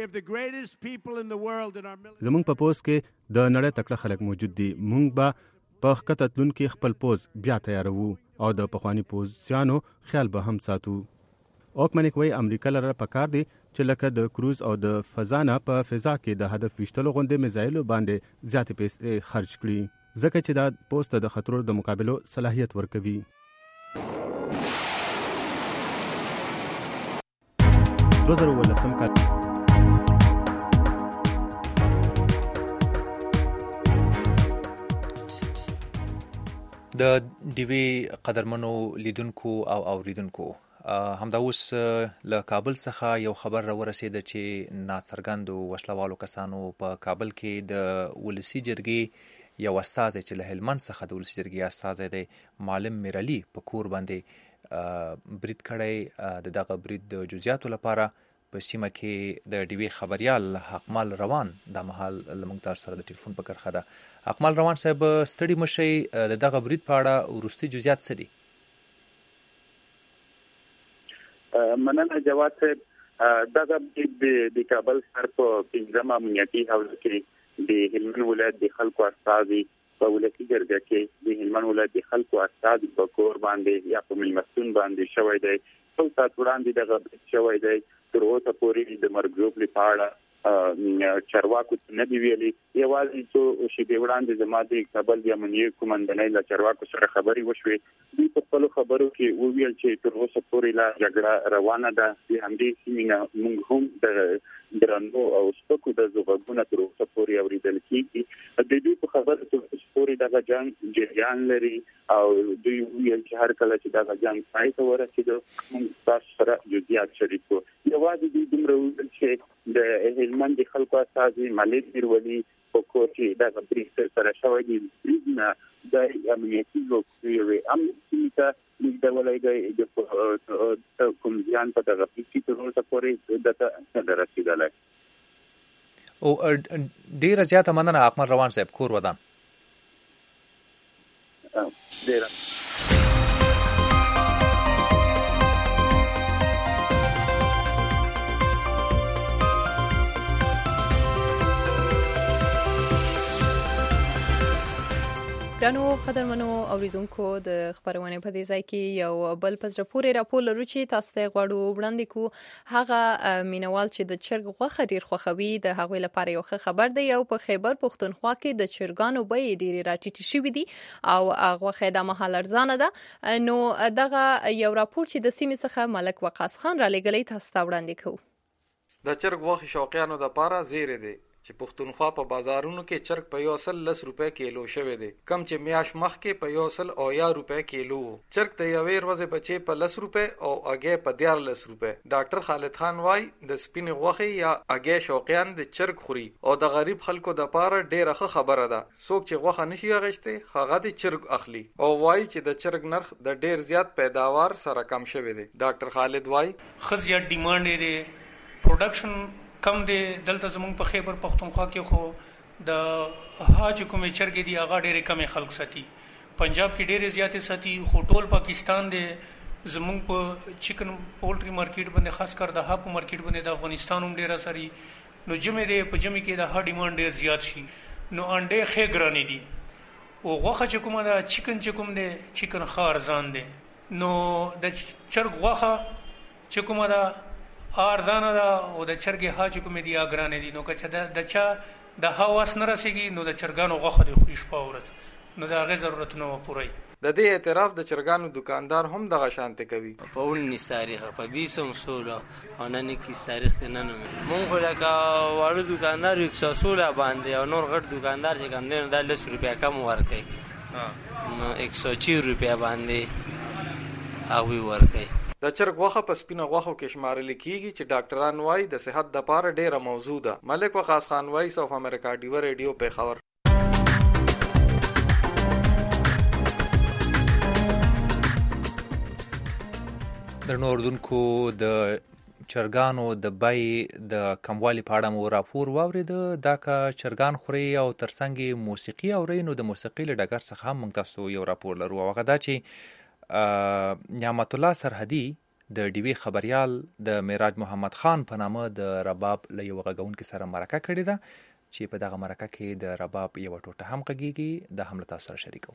کړي. زموږ په پوز کې د نړۍ تکړه خلک موجود دي. موږ به په ښکته تلونکي خپل پوز بیا تیاروو او د پخواني پوزیانو خیال به هم ساتو. اوکمنیک وایي امریکا لره پکار دی چې لکه د کروز او د فضا نه په فضا کې د هدف ویشتلو غوندې میزایلو باندې زیاتې پیسې خرج کړي، ځکه چې دا پوز ته د خطرو د مقابلو صلاحیت ورکوي. 2018 کال د ډیوی قدرمنو لیدونکو او اوریدونکو همدا اوس له کابل څخه یو خبر راورسېده چې ناڅرګندو وسلوالو کسانو په کابل کې د ولسي جرګې یو استازی چې له هلمند څخه د ولسي جرګې استازی دی معلم میرعلي په کور باندې برید کړی. د دغه برید د جزئیاتو لپاره په سیمه کې د ډیوی خبریال حقمال روان دا مهال لمونږ تاسو سره د ټلیفون په کرښه ده. حقمال روان صاحب ستړي مشئ، د دغه برید په اړه وروستي جزئیات څه دي؟ مننه جواد صاحب. دغه برید د کابل ښار په 15 امنیتي حوزه کې د هلمند ولایت د خلکو استازي په ولسي جرګه کې د هلمند ولایت د خلکو استازي په کور باندې یا په مېلمستون باندې شوی دی. څو ساعت وړاندې دغه برید شوی دی. تر اوسه پورې د مرګ ژوبلې په اړه چارواکو نه دی ویلي. یوازې څو شېبې وړاندې زما د کابل د امنیې قومندانۍ له چارواکو سره خبرې وشوې. دوی په خپلو خبرو کې وویل چې تر اوسه پورې لا جګړه روانه ده. د همدې سیمې نه موږ هم د درنو او سپکو د غږونه تر اوسه پورې اورېدل کېږي. د دوی په خبرو تر اوسه پورې دغه جنګ جریان لري او دوی ویل چې هر کله چې دغه جنګ پای ته ورسېده موږ تاسو سره جزئیات شریکو. یوازې دوی دومره وویل چې د هلمند د خلکو استازي ملک میرولي په کور کې دغه برید سره شوی دی. برید نه د امنیتي ځواکونو امنیتي ته نږدېوالی دی. د کوم زیان په دغه برید کې تر اوسه پورې دته نه ده رسېدلی. او ډېره زیاته مننه حقمل روان صاحب. کور ودان. ډېره ګرانو قدرمنو اوریدونکو د خبرونې په دې ځای کې یو بل په زړه پورې راپور لرو چې تاسو ته غواړو وړاندې کو. هغه مینوال چې د چرګ غوښه ډیر خوښوي د هغوی لپاره یو ښه خبر دی. او په خیبر پښتونخوا کې د چرګانو بیې ډېرې راټیټې شوې دي او غوښه د مهال ارزانه ده. نو دغه یو راپور چې د سیمې څخه ملک وقاص خان را لېږلی تاسو ته وړاندې کوو. د چرګ غوښې شوقیانو لپاره زیری دی چې پښتونخوا په بازارونو کې چرګ په 110 روپے کیلو شوی دی، کم چې میاش مخ کې په 110 روپے کیلو. چرګ د یوې ورځې بچي په 10 روپے او اگې په 14 روپے. ډاکټر خالد خان وای د سپین غوښې یا اگې شوقیان د چرګ خوري او د غریب خلکو د پاره ډیره ښه خبره ده. څوک چې غوښه نشي اغشته هغه د چرګ اخلي او وای چې د چرګ نرخ د ډیر زیات پیداوار سره کم شوی دی. ډاکټر خالد وای خزیات ډیماند دی، پروډکشن کم دی دلته زمونږ په خیبر پښتونخوا کې. خو د حاج کومې چرګې دي هغه ډېرې کمې خلک ساتي. پنجاب کې ډېرې زیاتې ساتي، خو ټول پاکستان دی زمونږ په چکن پولټري مارکیټ باندې خاص کر د هاپ مارکیټ باندې د افغانستان هم ډېره سري. نو جمعې دی په جمعې کې د ها ډیماند ډېر زیات شي نو انډې ښې ګرانې دي. او غوښه چې کومه ده چکن چې کوم دی چکن ښه ارزان دی. نو د چرګ غوښه چې کومه ده ارزانه ده او د چرګې ها چې کومې دي ګرانې دي. نو که د چا د هواس نه رسېږي نو د چرګانو غوښه دی خوري شپه ورځ، نو د هغې ضرورتونه وپوروي. د دې اعتراف د چرګانو دکاندار هم دغه شانته کوي. په 19 تاریخ په 2016 او نن 21 تاریخ ته نن مونږ لکه واړو دکاندار 116 باندې او نور غټ دکاندار چې کم دی د 10 روپیا کم ورکوي، نو 140 روپیا باندې هغوی ورکوي. د چرګ غوښه په سپینه غوښو کې شمارل کیږي چې ډاکټران وایي د صحت لپاره ډیره موضوع ده. ملک وقاص خان وایس اف امریکا ډیو ریډیو پیښور. درنو اوریدونکو د چرګانو د بیې د کموالي په اړه مو راپور واورېده. دا که چرګان خوري او ترڅنګ موسیقي اورئ نو د موسیقي له ډګر څخه هم موږ تاسو یو راپور لرو. هغه دا چې نعمت الله سرحدي د ډیوی خبریال د معراج محمد خان په نامه د رباب له یو غږونکي سره مرکه کړې ده. چې په دغه مرکه کې د رباب یو ټوټه هم غږیږي. د هم له تاسو سره شریکو.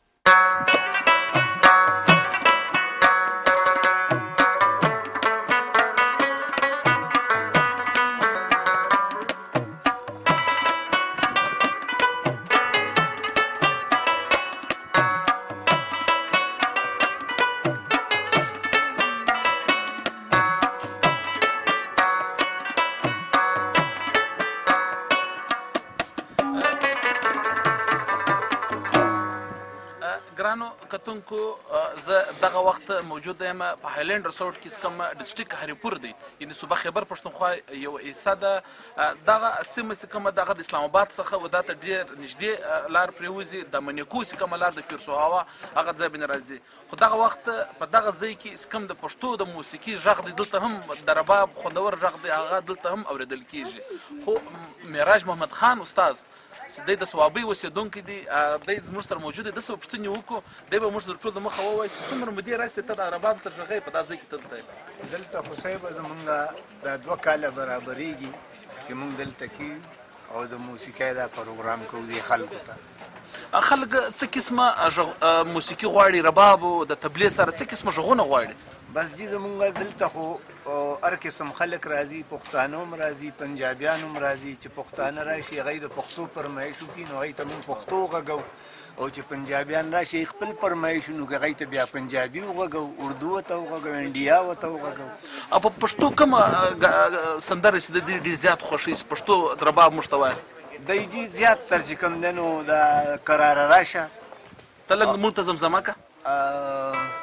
کتونکو زه دغه وخت موجود یم په هایلند ریسورټ کې کوم ډسټریکټ هریپور دی، یعنی صوبه خیبر پښتونخوا یو حصہ ده. دغه سیمه چې کومه دغه د اسلام آباد څخه وداته ډیر نږدې لار پریوزي، د منیکو چې کومه لار د پیرسو هوا هغه ځای بین راځي. خو دغه وخت په دغه ځای کې کوم د پښتو د موسیقي غږ دی، دلته هم د رباب خوندور غږ دی، هغه دلته هم اوریدل کیږي. خو معراج محمد خان استاد د د ثوابي اوسیدونکي دي، د زموږ سره موجود دي. د څه پوښتنې وکړو، دی به موږ د ټول د مخه ووایي چې څومره مودې راسي ته د رباب تر غږی په دا ځای کې تلته دلته خو صاحب زمونږ د 2 کاله برابرېږي چې موږ دلته کې او د موسیقۍ دا پروګرام کوو د خلکو ته. خلک څه قسمه موسیقي غواړي؟ رباب او د تبلې سره څه قسمه غږونه غواړي؟ بس جی زمونږ دلته خو هر قسم خلک راځي، پښتانه هم راځي، پنجابیان هم راځي. چې پښتانه راشي هغوی د پښتو فرمایش وکړي نو هغوی ته موږ پښتو غږو، او چې پنجابیان راشي خپل فرمایش نو هغوی ته بیا پنجابي وغږو، اردو ورته وغږو، انډیا ورته وغږو. او په پښتو کومه سندره چې د دې ډېر زیات خوښوي پښتو رباب موږ ته وایي؟ دی جي زیات تر چې کوم دی نو د قراره راشه ته لږ موږ ته زمزمه که.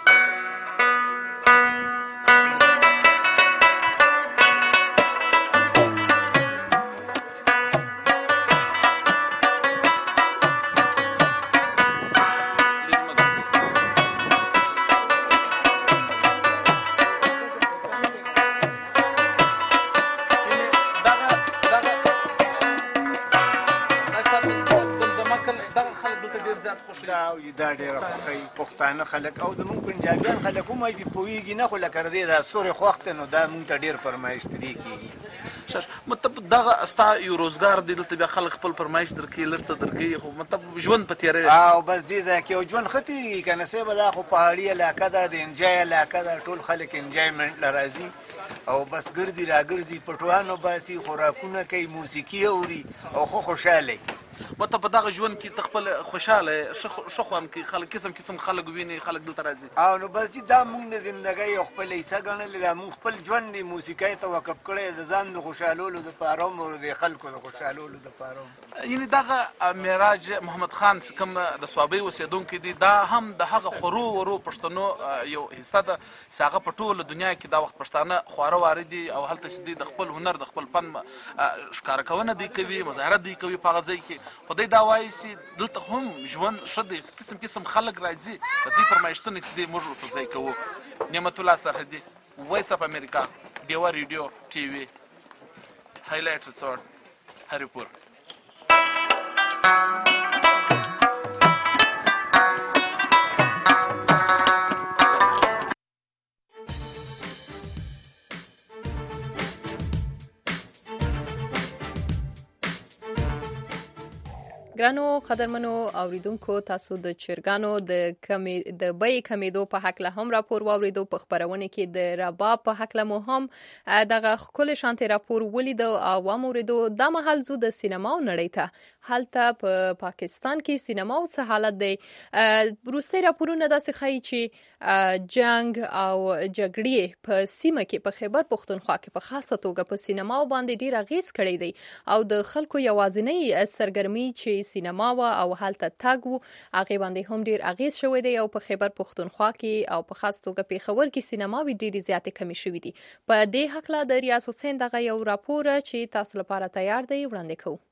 دا ډېره خوښوي پښتانه خلک، او زمونږ پنجابیان خلک هم پې پوهېږي نه، خو لکه د دې دا سورې خوښ دی نو دا مونږ ته ډېر فرمایش ترې کېږي. مطلب دغه ستا یو روزګار دی، دلته بیا خلک خپل فرمایش درکوي، لږ څه درکوي، خو مطلب ژوند په تېروي. او بس دې ځای کې یو ژوند ښه تېرېږي که نه صاحبه. دا خو پهاړي علاقه ده، د انجای علاقه ده، ټول خلک انجایمنټ له راځي او بس ګرځي را ګرځي، پټوانو باسي، خوراکونه کوي، موسیقي اوري او خو خوشحاله. مطلب په دغه ژوند کې ته خپل خوشحاله ښه خوند کوي، خلک قسم خلک ویني، خلک دلته راځي. او نو بس دا مونږ د زندګۍ یو خپل حصه ګڼلې ده. مونږ خپل ژوند د موسیقۍ ته وقف کړی، د ځان د خوشحالولو دپاره هم او د خلکو د خوشحالولو دپاره هم. یعنې دغه معراج محمد خان چې کوم د صوابۍ اوسېدونکی دی، دا هم د هغه خورو ورو پښتنو یو حصه ده چې هغه په ټوله دنیا کې دا وخت پښتانه خواره واره دي، او هلته چې دی د خپل هنر د خپل فن ښکاره کونه دی کوي، مظاهره دی کوي په هغه ځای کې. خدای دا وایي چې دلته هم ژوند ښه دی، قسم خلک راځي، د دې فرمایشتونه چې دی موږ ورته ځای کوو. نعمت الله سرحدي، وایس اف امریکا، ډیوا ریډیو ټي وي، هایلایټ ریسورټ، هریپور. ګرانو قدرمنو اوریدونکو، تاسو د چرګانو د بیې کمیدو په هکله هم راپور واوریدو. په خپرونه کې د رباب په هکله مو هم دغه ښکلی شانتې راپور ولیدو او واوریدو. دا مهال ځو د سینماو نړۍ ته. هلته په پاکستان کې سینماو څه حالت دی. وروستي راپورونه داسې ښیي چې جنگ او جګړې په سیمه کې په خیبر پښتونخوا کې په خاصه توګه په سینماو باندې ډیر اغیز کړی دی، او د خلکو یوازینۍ سرګرمي چې سینما و او هلته تګ و، هغې باندې هم ډیر اغیز شوی دی. او په خیبر پښتونخوا کې او په خاص توګه پېښور کې سینماوې ډیرې زیاتې کمې شوي دي. په دې هکله د ریاض حسین دغه یو راپور چې تاسو لپاره تیار دی وړاندې کوو.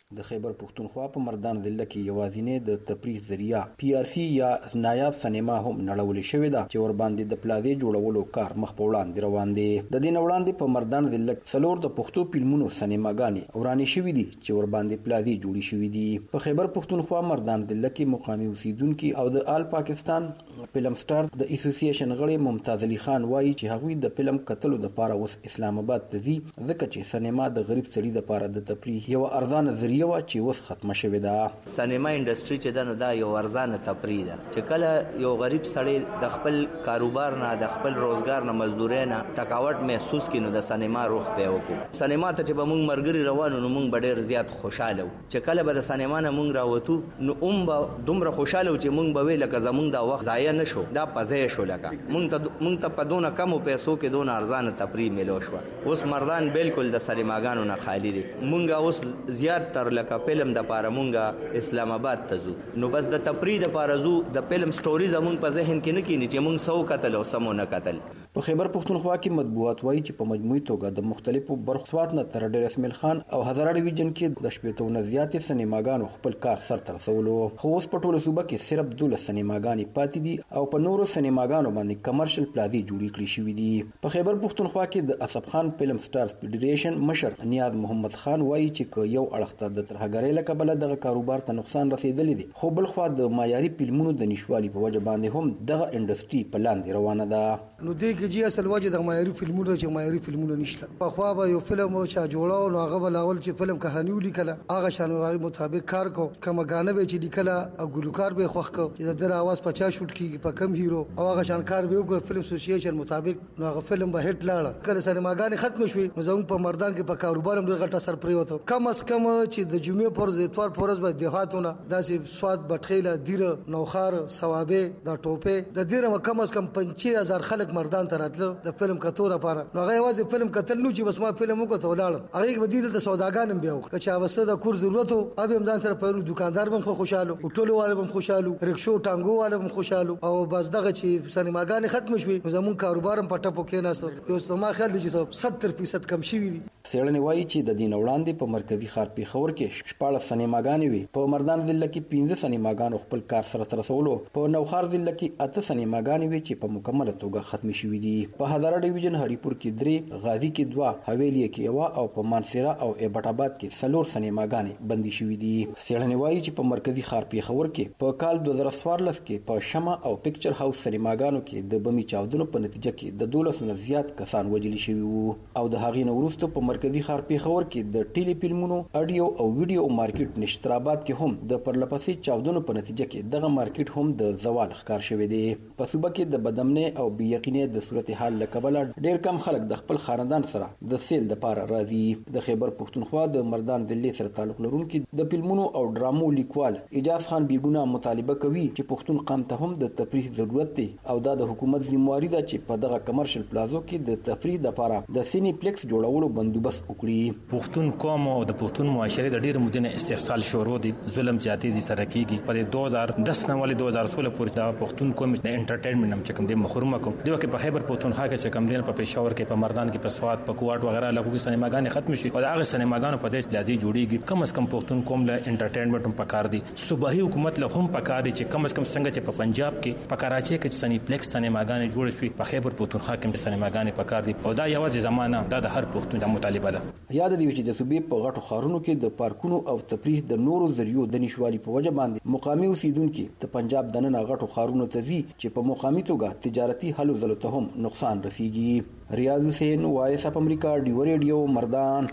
د خیبر پښتونخوا په مردان ضلع کې یوازینی د تفریح ذریعہ PRC یا نایاب سینما هم نړول شوې ده چې ور باندې د پلازې جوړولو کار مخ په وړاندې روان دی. د دې وړاندې په مردان ضلع کې څلور د پښتو فلمونو سینماګانې ورانې شوې دي چې ور باندې پلازې جوړې شوې دي. په خیبر پښتونخوا مردان ضلع کې مقامي اوسیدونکو او د آل پاکستان فلم سٹار د اسوسییشن غړي ممتاز علي خان وایي چې هغوی د فلم کتلو لپاره اوس اسلام آباد ته ځي ځکه چې سینما د غریب سړي لپاره د تفریح یو ارزانه ذریعہ و چې اوس ختمه شوې ده. سینما انډستری چې دا نو دا یو ارزانه تفریح ده چې کله یو غریب سړی د خپل کاروبار نه د خپل روزګار نه مزدوري نه تکاوت محسوس کینو د سینما روح په وکړو. سینما ته چې به موږ مرګري روانو نو موږ ډېر زیات خوشاله وو چې کله به د سینما نه موږ راوتو نو به دومره خوشاله و چې موږ به ویل که زموږ دا وخت ضایع نشو دا پځې شو لکه موږ ته په دونه کمو پیسو کې دونه ارزانه تفریح ملو شو. اوس مردان بالکل د سینماګانو نه خالی دي. مونږ اوس زیات تر لکه فلم د پاره مونږ اسلام آباد ته ځو نو بس د تفریح د پاره ځو د فلم سټوریز مونږ په ذهن کې نه کینی چې مونږ سو قتل او سمو نه قتل. په خیبر پښتونخوا کې مطبوعات وایي چې په مجموعي توګه د مختلفو برخو سواد نه تر ډیر اسماعیل خان او هزاره ډیویژن کې د شپېتو نه زیاتې سینماګانو خپل کار سرته رسولو. خو اوس په ټوله صوبه کې صرف 12 سینماګانې پاتې دي او په نورو سینماګانو باندې کمرشل پلازې جوړې کړې شوې دي. په خیبر پښتونخوا کې د اسب خان فلم سٹارز فیډریشن مشر نیاز محمد خان وایي چې یو اړخته د ترهګرۍ له کبله دغه کاروبار ته نقصان رسیدلی دی خو بل خو د معیاري فلمونو د نشوالي په وجه باندې هم دغه انډستری په لاندې روانه ده. نو دې کې چې اصل وجه د معیاري فلمونو چې معیاري فلمونو نشته. په خو به یو فلم چې جوړاو نو هغه بلاول چې فلم کہانی ولیکله هغه شانواري مطابق کار کو کوم غانه به چې لیکله او ګلوکار به خوښ کو چې د اواز 50 شوټ کیږي په کم هیرو او هغه شان کار به وکړ فلم اسوسییشن مطابق نو هغه فلم به هټ لاړ کله سینماګانې ختم شوې نو زموږ په مردان کې په کاروبار هم ډېر غټه سر پرې وته. کم از کم چې د جمعې پر اتوار پورز به دیهاتونه داسې سواد بټخیله دیره نوخار ثوابه د ټوپه د دیره کم از کم 5000 خلک مردان ته راتله د فلم کتو لپاره نو هغه یوازې فلم کتل نو چې بس ما فلم وکړ ولاړم هغه به د سوداګانم بیا وکړه چې اوسه د کور ضرورت او اب هم ځان سره په دکاندار هم خوشاله او ټولو والو هم خوشاله رکشو ټانګو والو هم خوشاله او بس دغه چې سینماګانې ختم شوې زمون کاروبار هم پټه پکې نهسته یو سما خیال دي چې 70% کم شوی دي. څېړنې وایي چې د دین وړاندې په مرکزی ښار پیښور کې 14 سینماګانې وي. په مردان ضلع کې 15 سینماګانو خپل کار سره رسولو. په نوخار ضلع کې 8 سینماګانې وي چې په مکمله توګه ختم شوې دي. په هزاره ډیویژن هریپور کې 3 غازی کې 2 حویلی کې 1 او په مانسیرا او ایبټ آباد کې 4 سینماګانې بندي شوې دي. څېړنې وایي چې په مرکزی ښار پیښور کې په کال 2014 کې په شمع او پکچر هاوس سینماګانو کې د بمي چاودنو په نتیجه کې د 12 نه زیات کسان وژل شوي وو او د هغې نه وروسته په مرکزی ښار پیښور کې د ټیلی فلمونو اډیو او ویډیو مارکیټ نشتراباد کې هم د پرلپسې چاودنو په نتیجه کې دغه مارکیټ هم د زوال ښکار شوی دی. په صوبه کې د بدامنۍ او بې یقینۍ د صورتحال له کبله ډېر کم خلک د خپل خاندان سره د سیل دپاره راځي. د خیبر پښتونخوا د مردان ضلع سره تعلق لرونکي د فلمونو او ډرامو لیکوال اجاز خان بیګونه مطالبه کوي چې پښتون قام ته هم د تفریح ضرورت دی او دا د حکومت ذمہواری ده چې په دغه کمرشل پلازو کې د تفریح لپاره د سینی پلیکس جوړولو بندوبست وکړي. پښتون قوم او د پښتون معاشره د ډېر مدینه استحصال شروع دي ظلم جاتی دي سره کیږي. په 2010 نه ولې 2016 پورې دا پښتون قوم د انټرټینمنت هم چې کوم د محروم کوم دی چې په خیبر پښتونخوا کې چې کوم دین په پېښور کې په مردان کې په سواد په کوټ وغیرہ علاقو کې سینماګانې ختم شي او هغه سینماګانو په ځای لازم جوړیږي. کم از کم پښتون قوم له انټرټینمنت هم پکار دي. صوبایي حکومت له هم پکار دي چې کم از کم څنګه چې په پنجاب کې په کراچي کې سنی پلیکس سینماګانې جوړ شي په خیبر پښتونخوا کې سینماګانې پکار دي او دا یوازې زمانہ د هر پښتون د مطالبه ده. یاد دی چې د صوبې په غټو ښارونو کې د پارکونو او تفریح د نورو ذریعو د نشوالي په وجه باندې مقامي اوسیدونکو د پنجاب دننه غټو ښارونو ته ځي چې په مقامي توګه تجارتي هلو ځلو ته هم نقصان رسیږي. ریاض حسین وایس اف امریکا ډیو ریډیو مردان.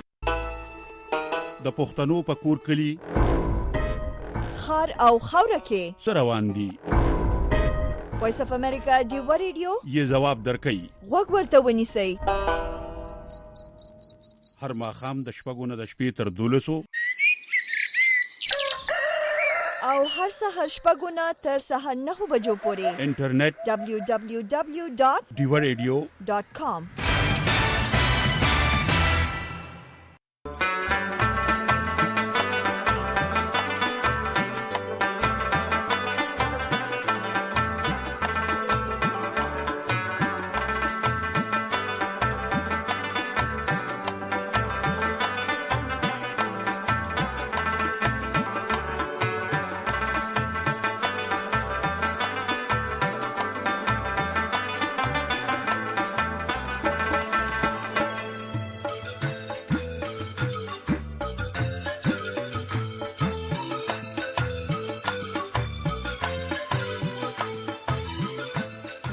د پښتنو په کور کلی خار او خوره کې سروان دي. وایس اف امریکا ډیو ریډیو یې جواب درکړي وګ ورته ونیسئ. هر ماښام د شپږو نه د شپې تر 12 او هر سهار شپږو نه تر سهار 9 بجو پورې انټرنیټ www.diwaradio.com.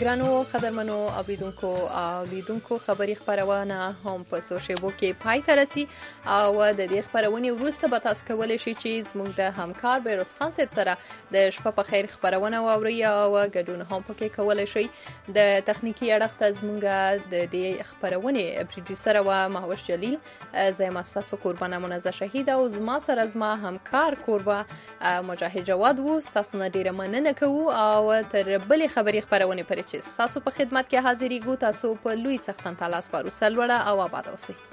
ګرانو قدرمنو اوریدونکو خبري خبرونه هم په سوشيبو کې پای ته رسي او د دې خبرونه وروسته به تاسو کولای شئ چې زموږ د همکار بیروز خان صاحب سره د شپه په خیر خبرونه واوري او ګډون هم پکې کولای شئ. د تخنیکی اړخ ته زموږ د دې خبرونه پروډوسر او مهوش جلیل زما تاسو قربانه منزه شهید او زما سره زما همکار قربا مجاهد جواد وو. تاسو نه ډیره مننه کوو او تر بلې خبري خبرونه پرې چې تاسو په خدمت کې حاضرې ګو. تاسو په لوی سختن تلاس پارو سلوړه او آباد اوسئ.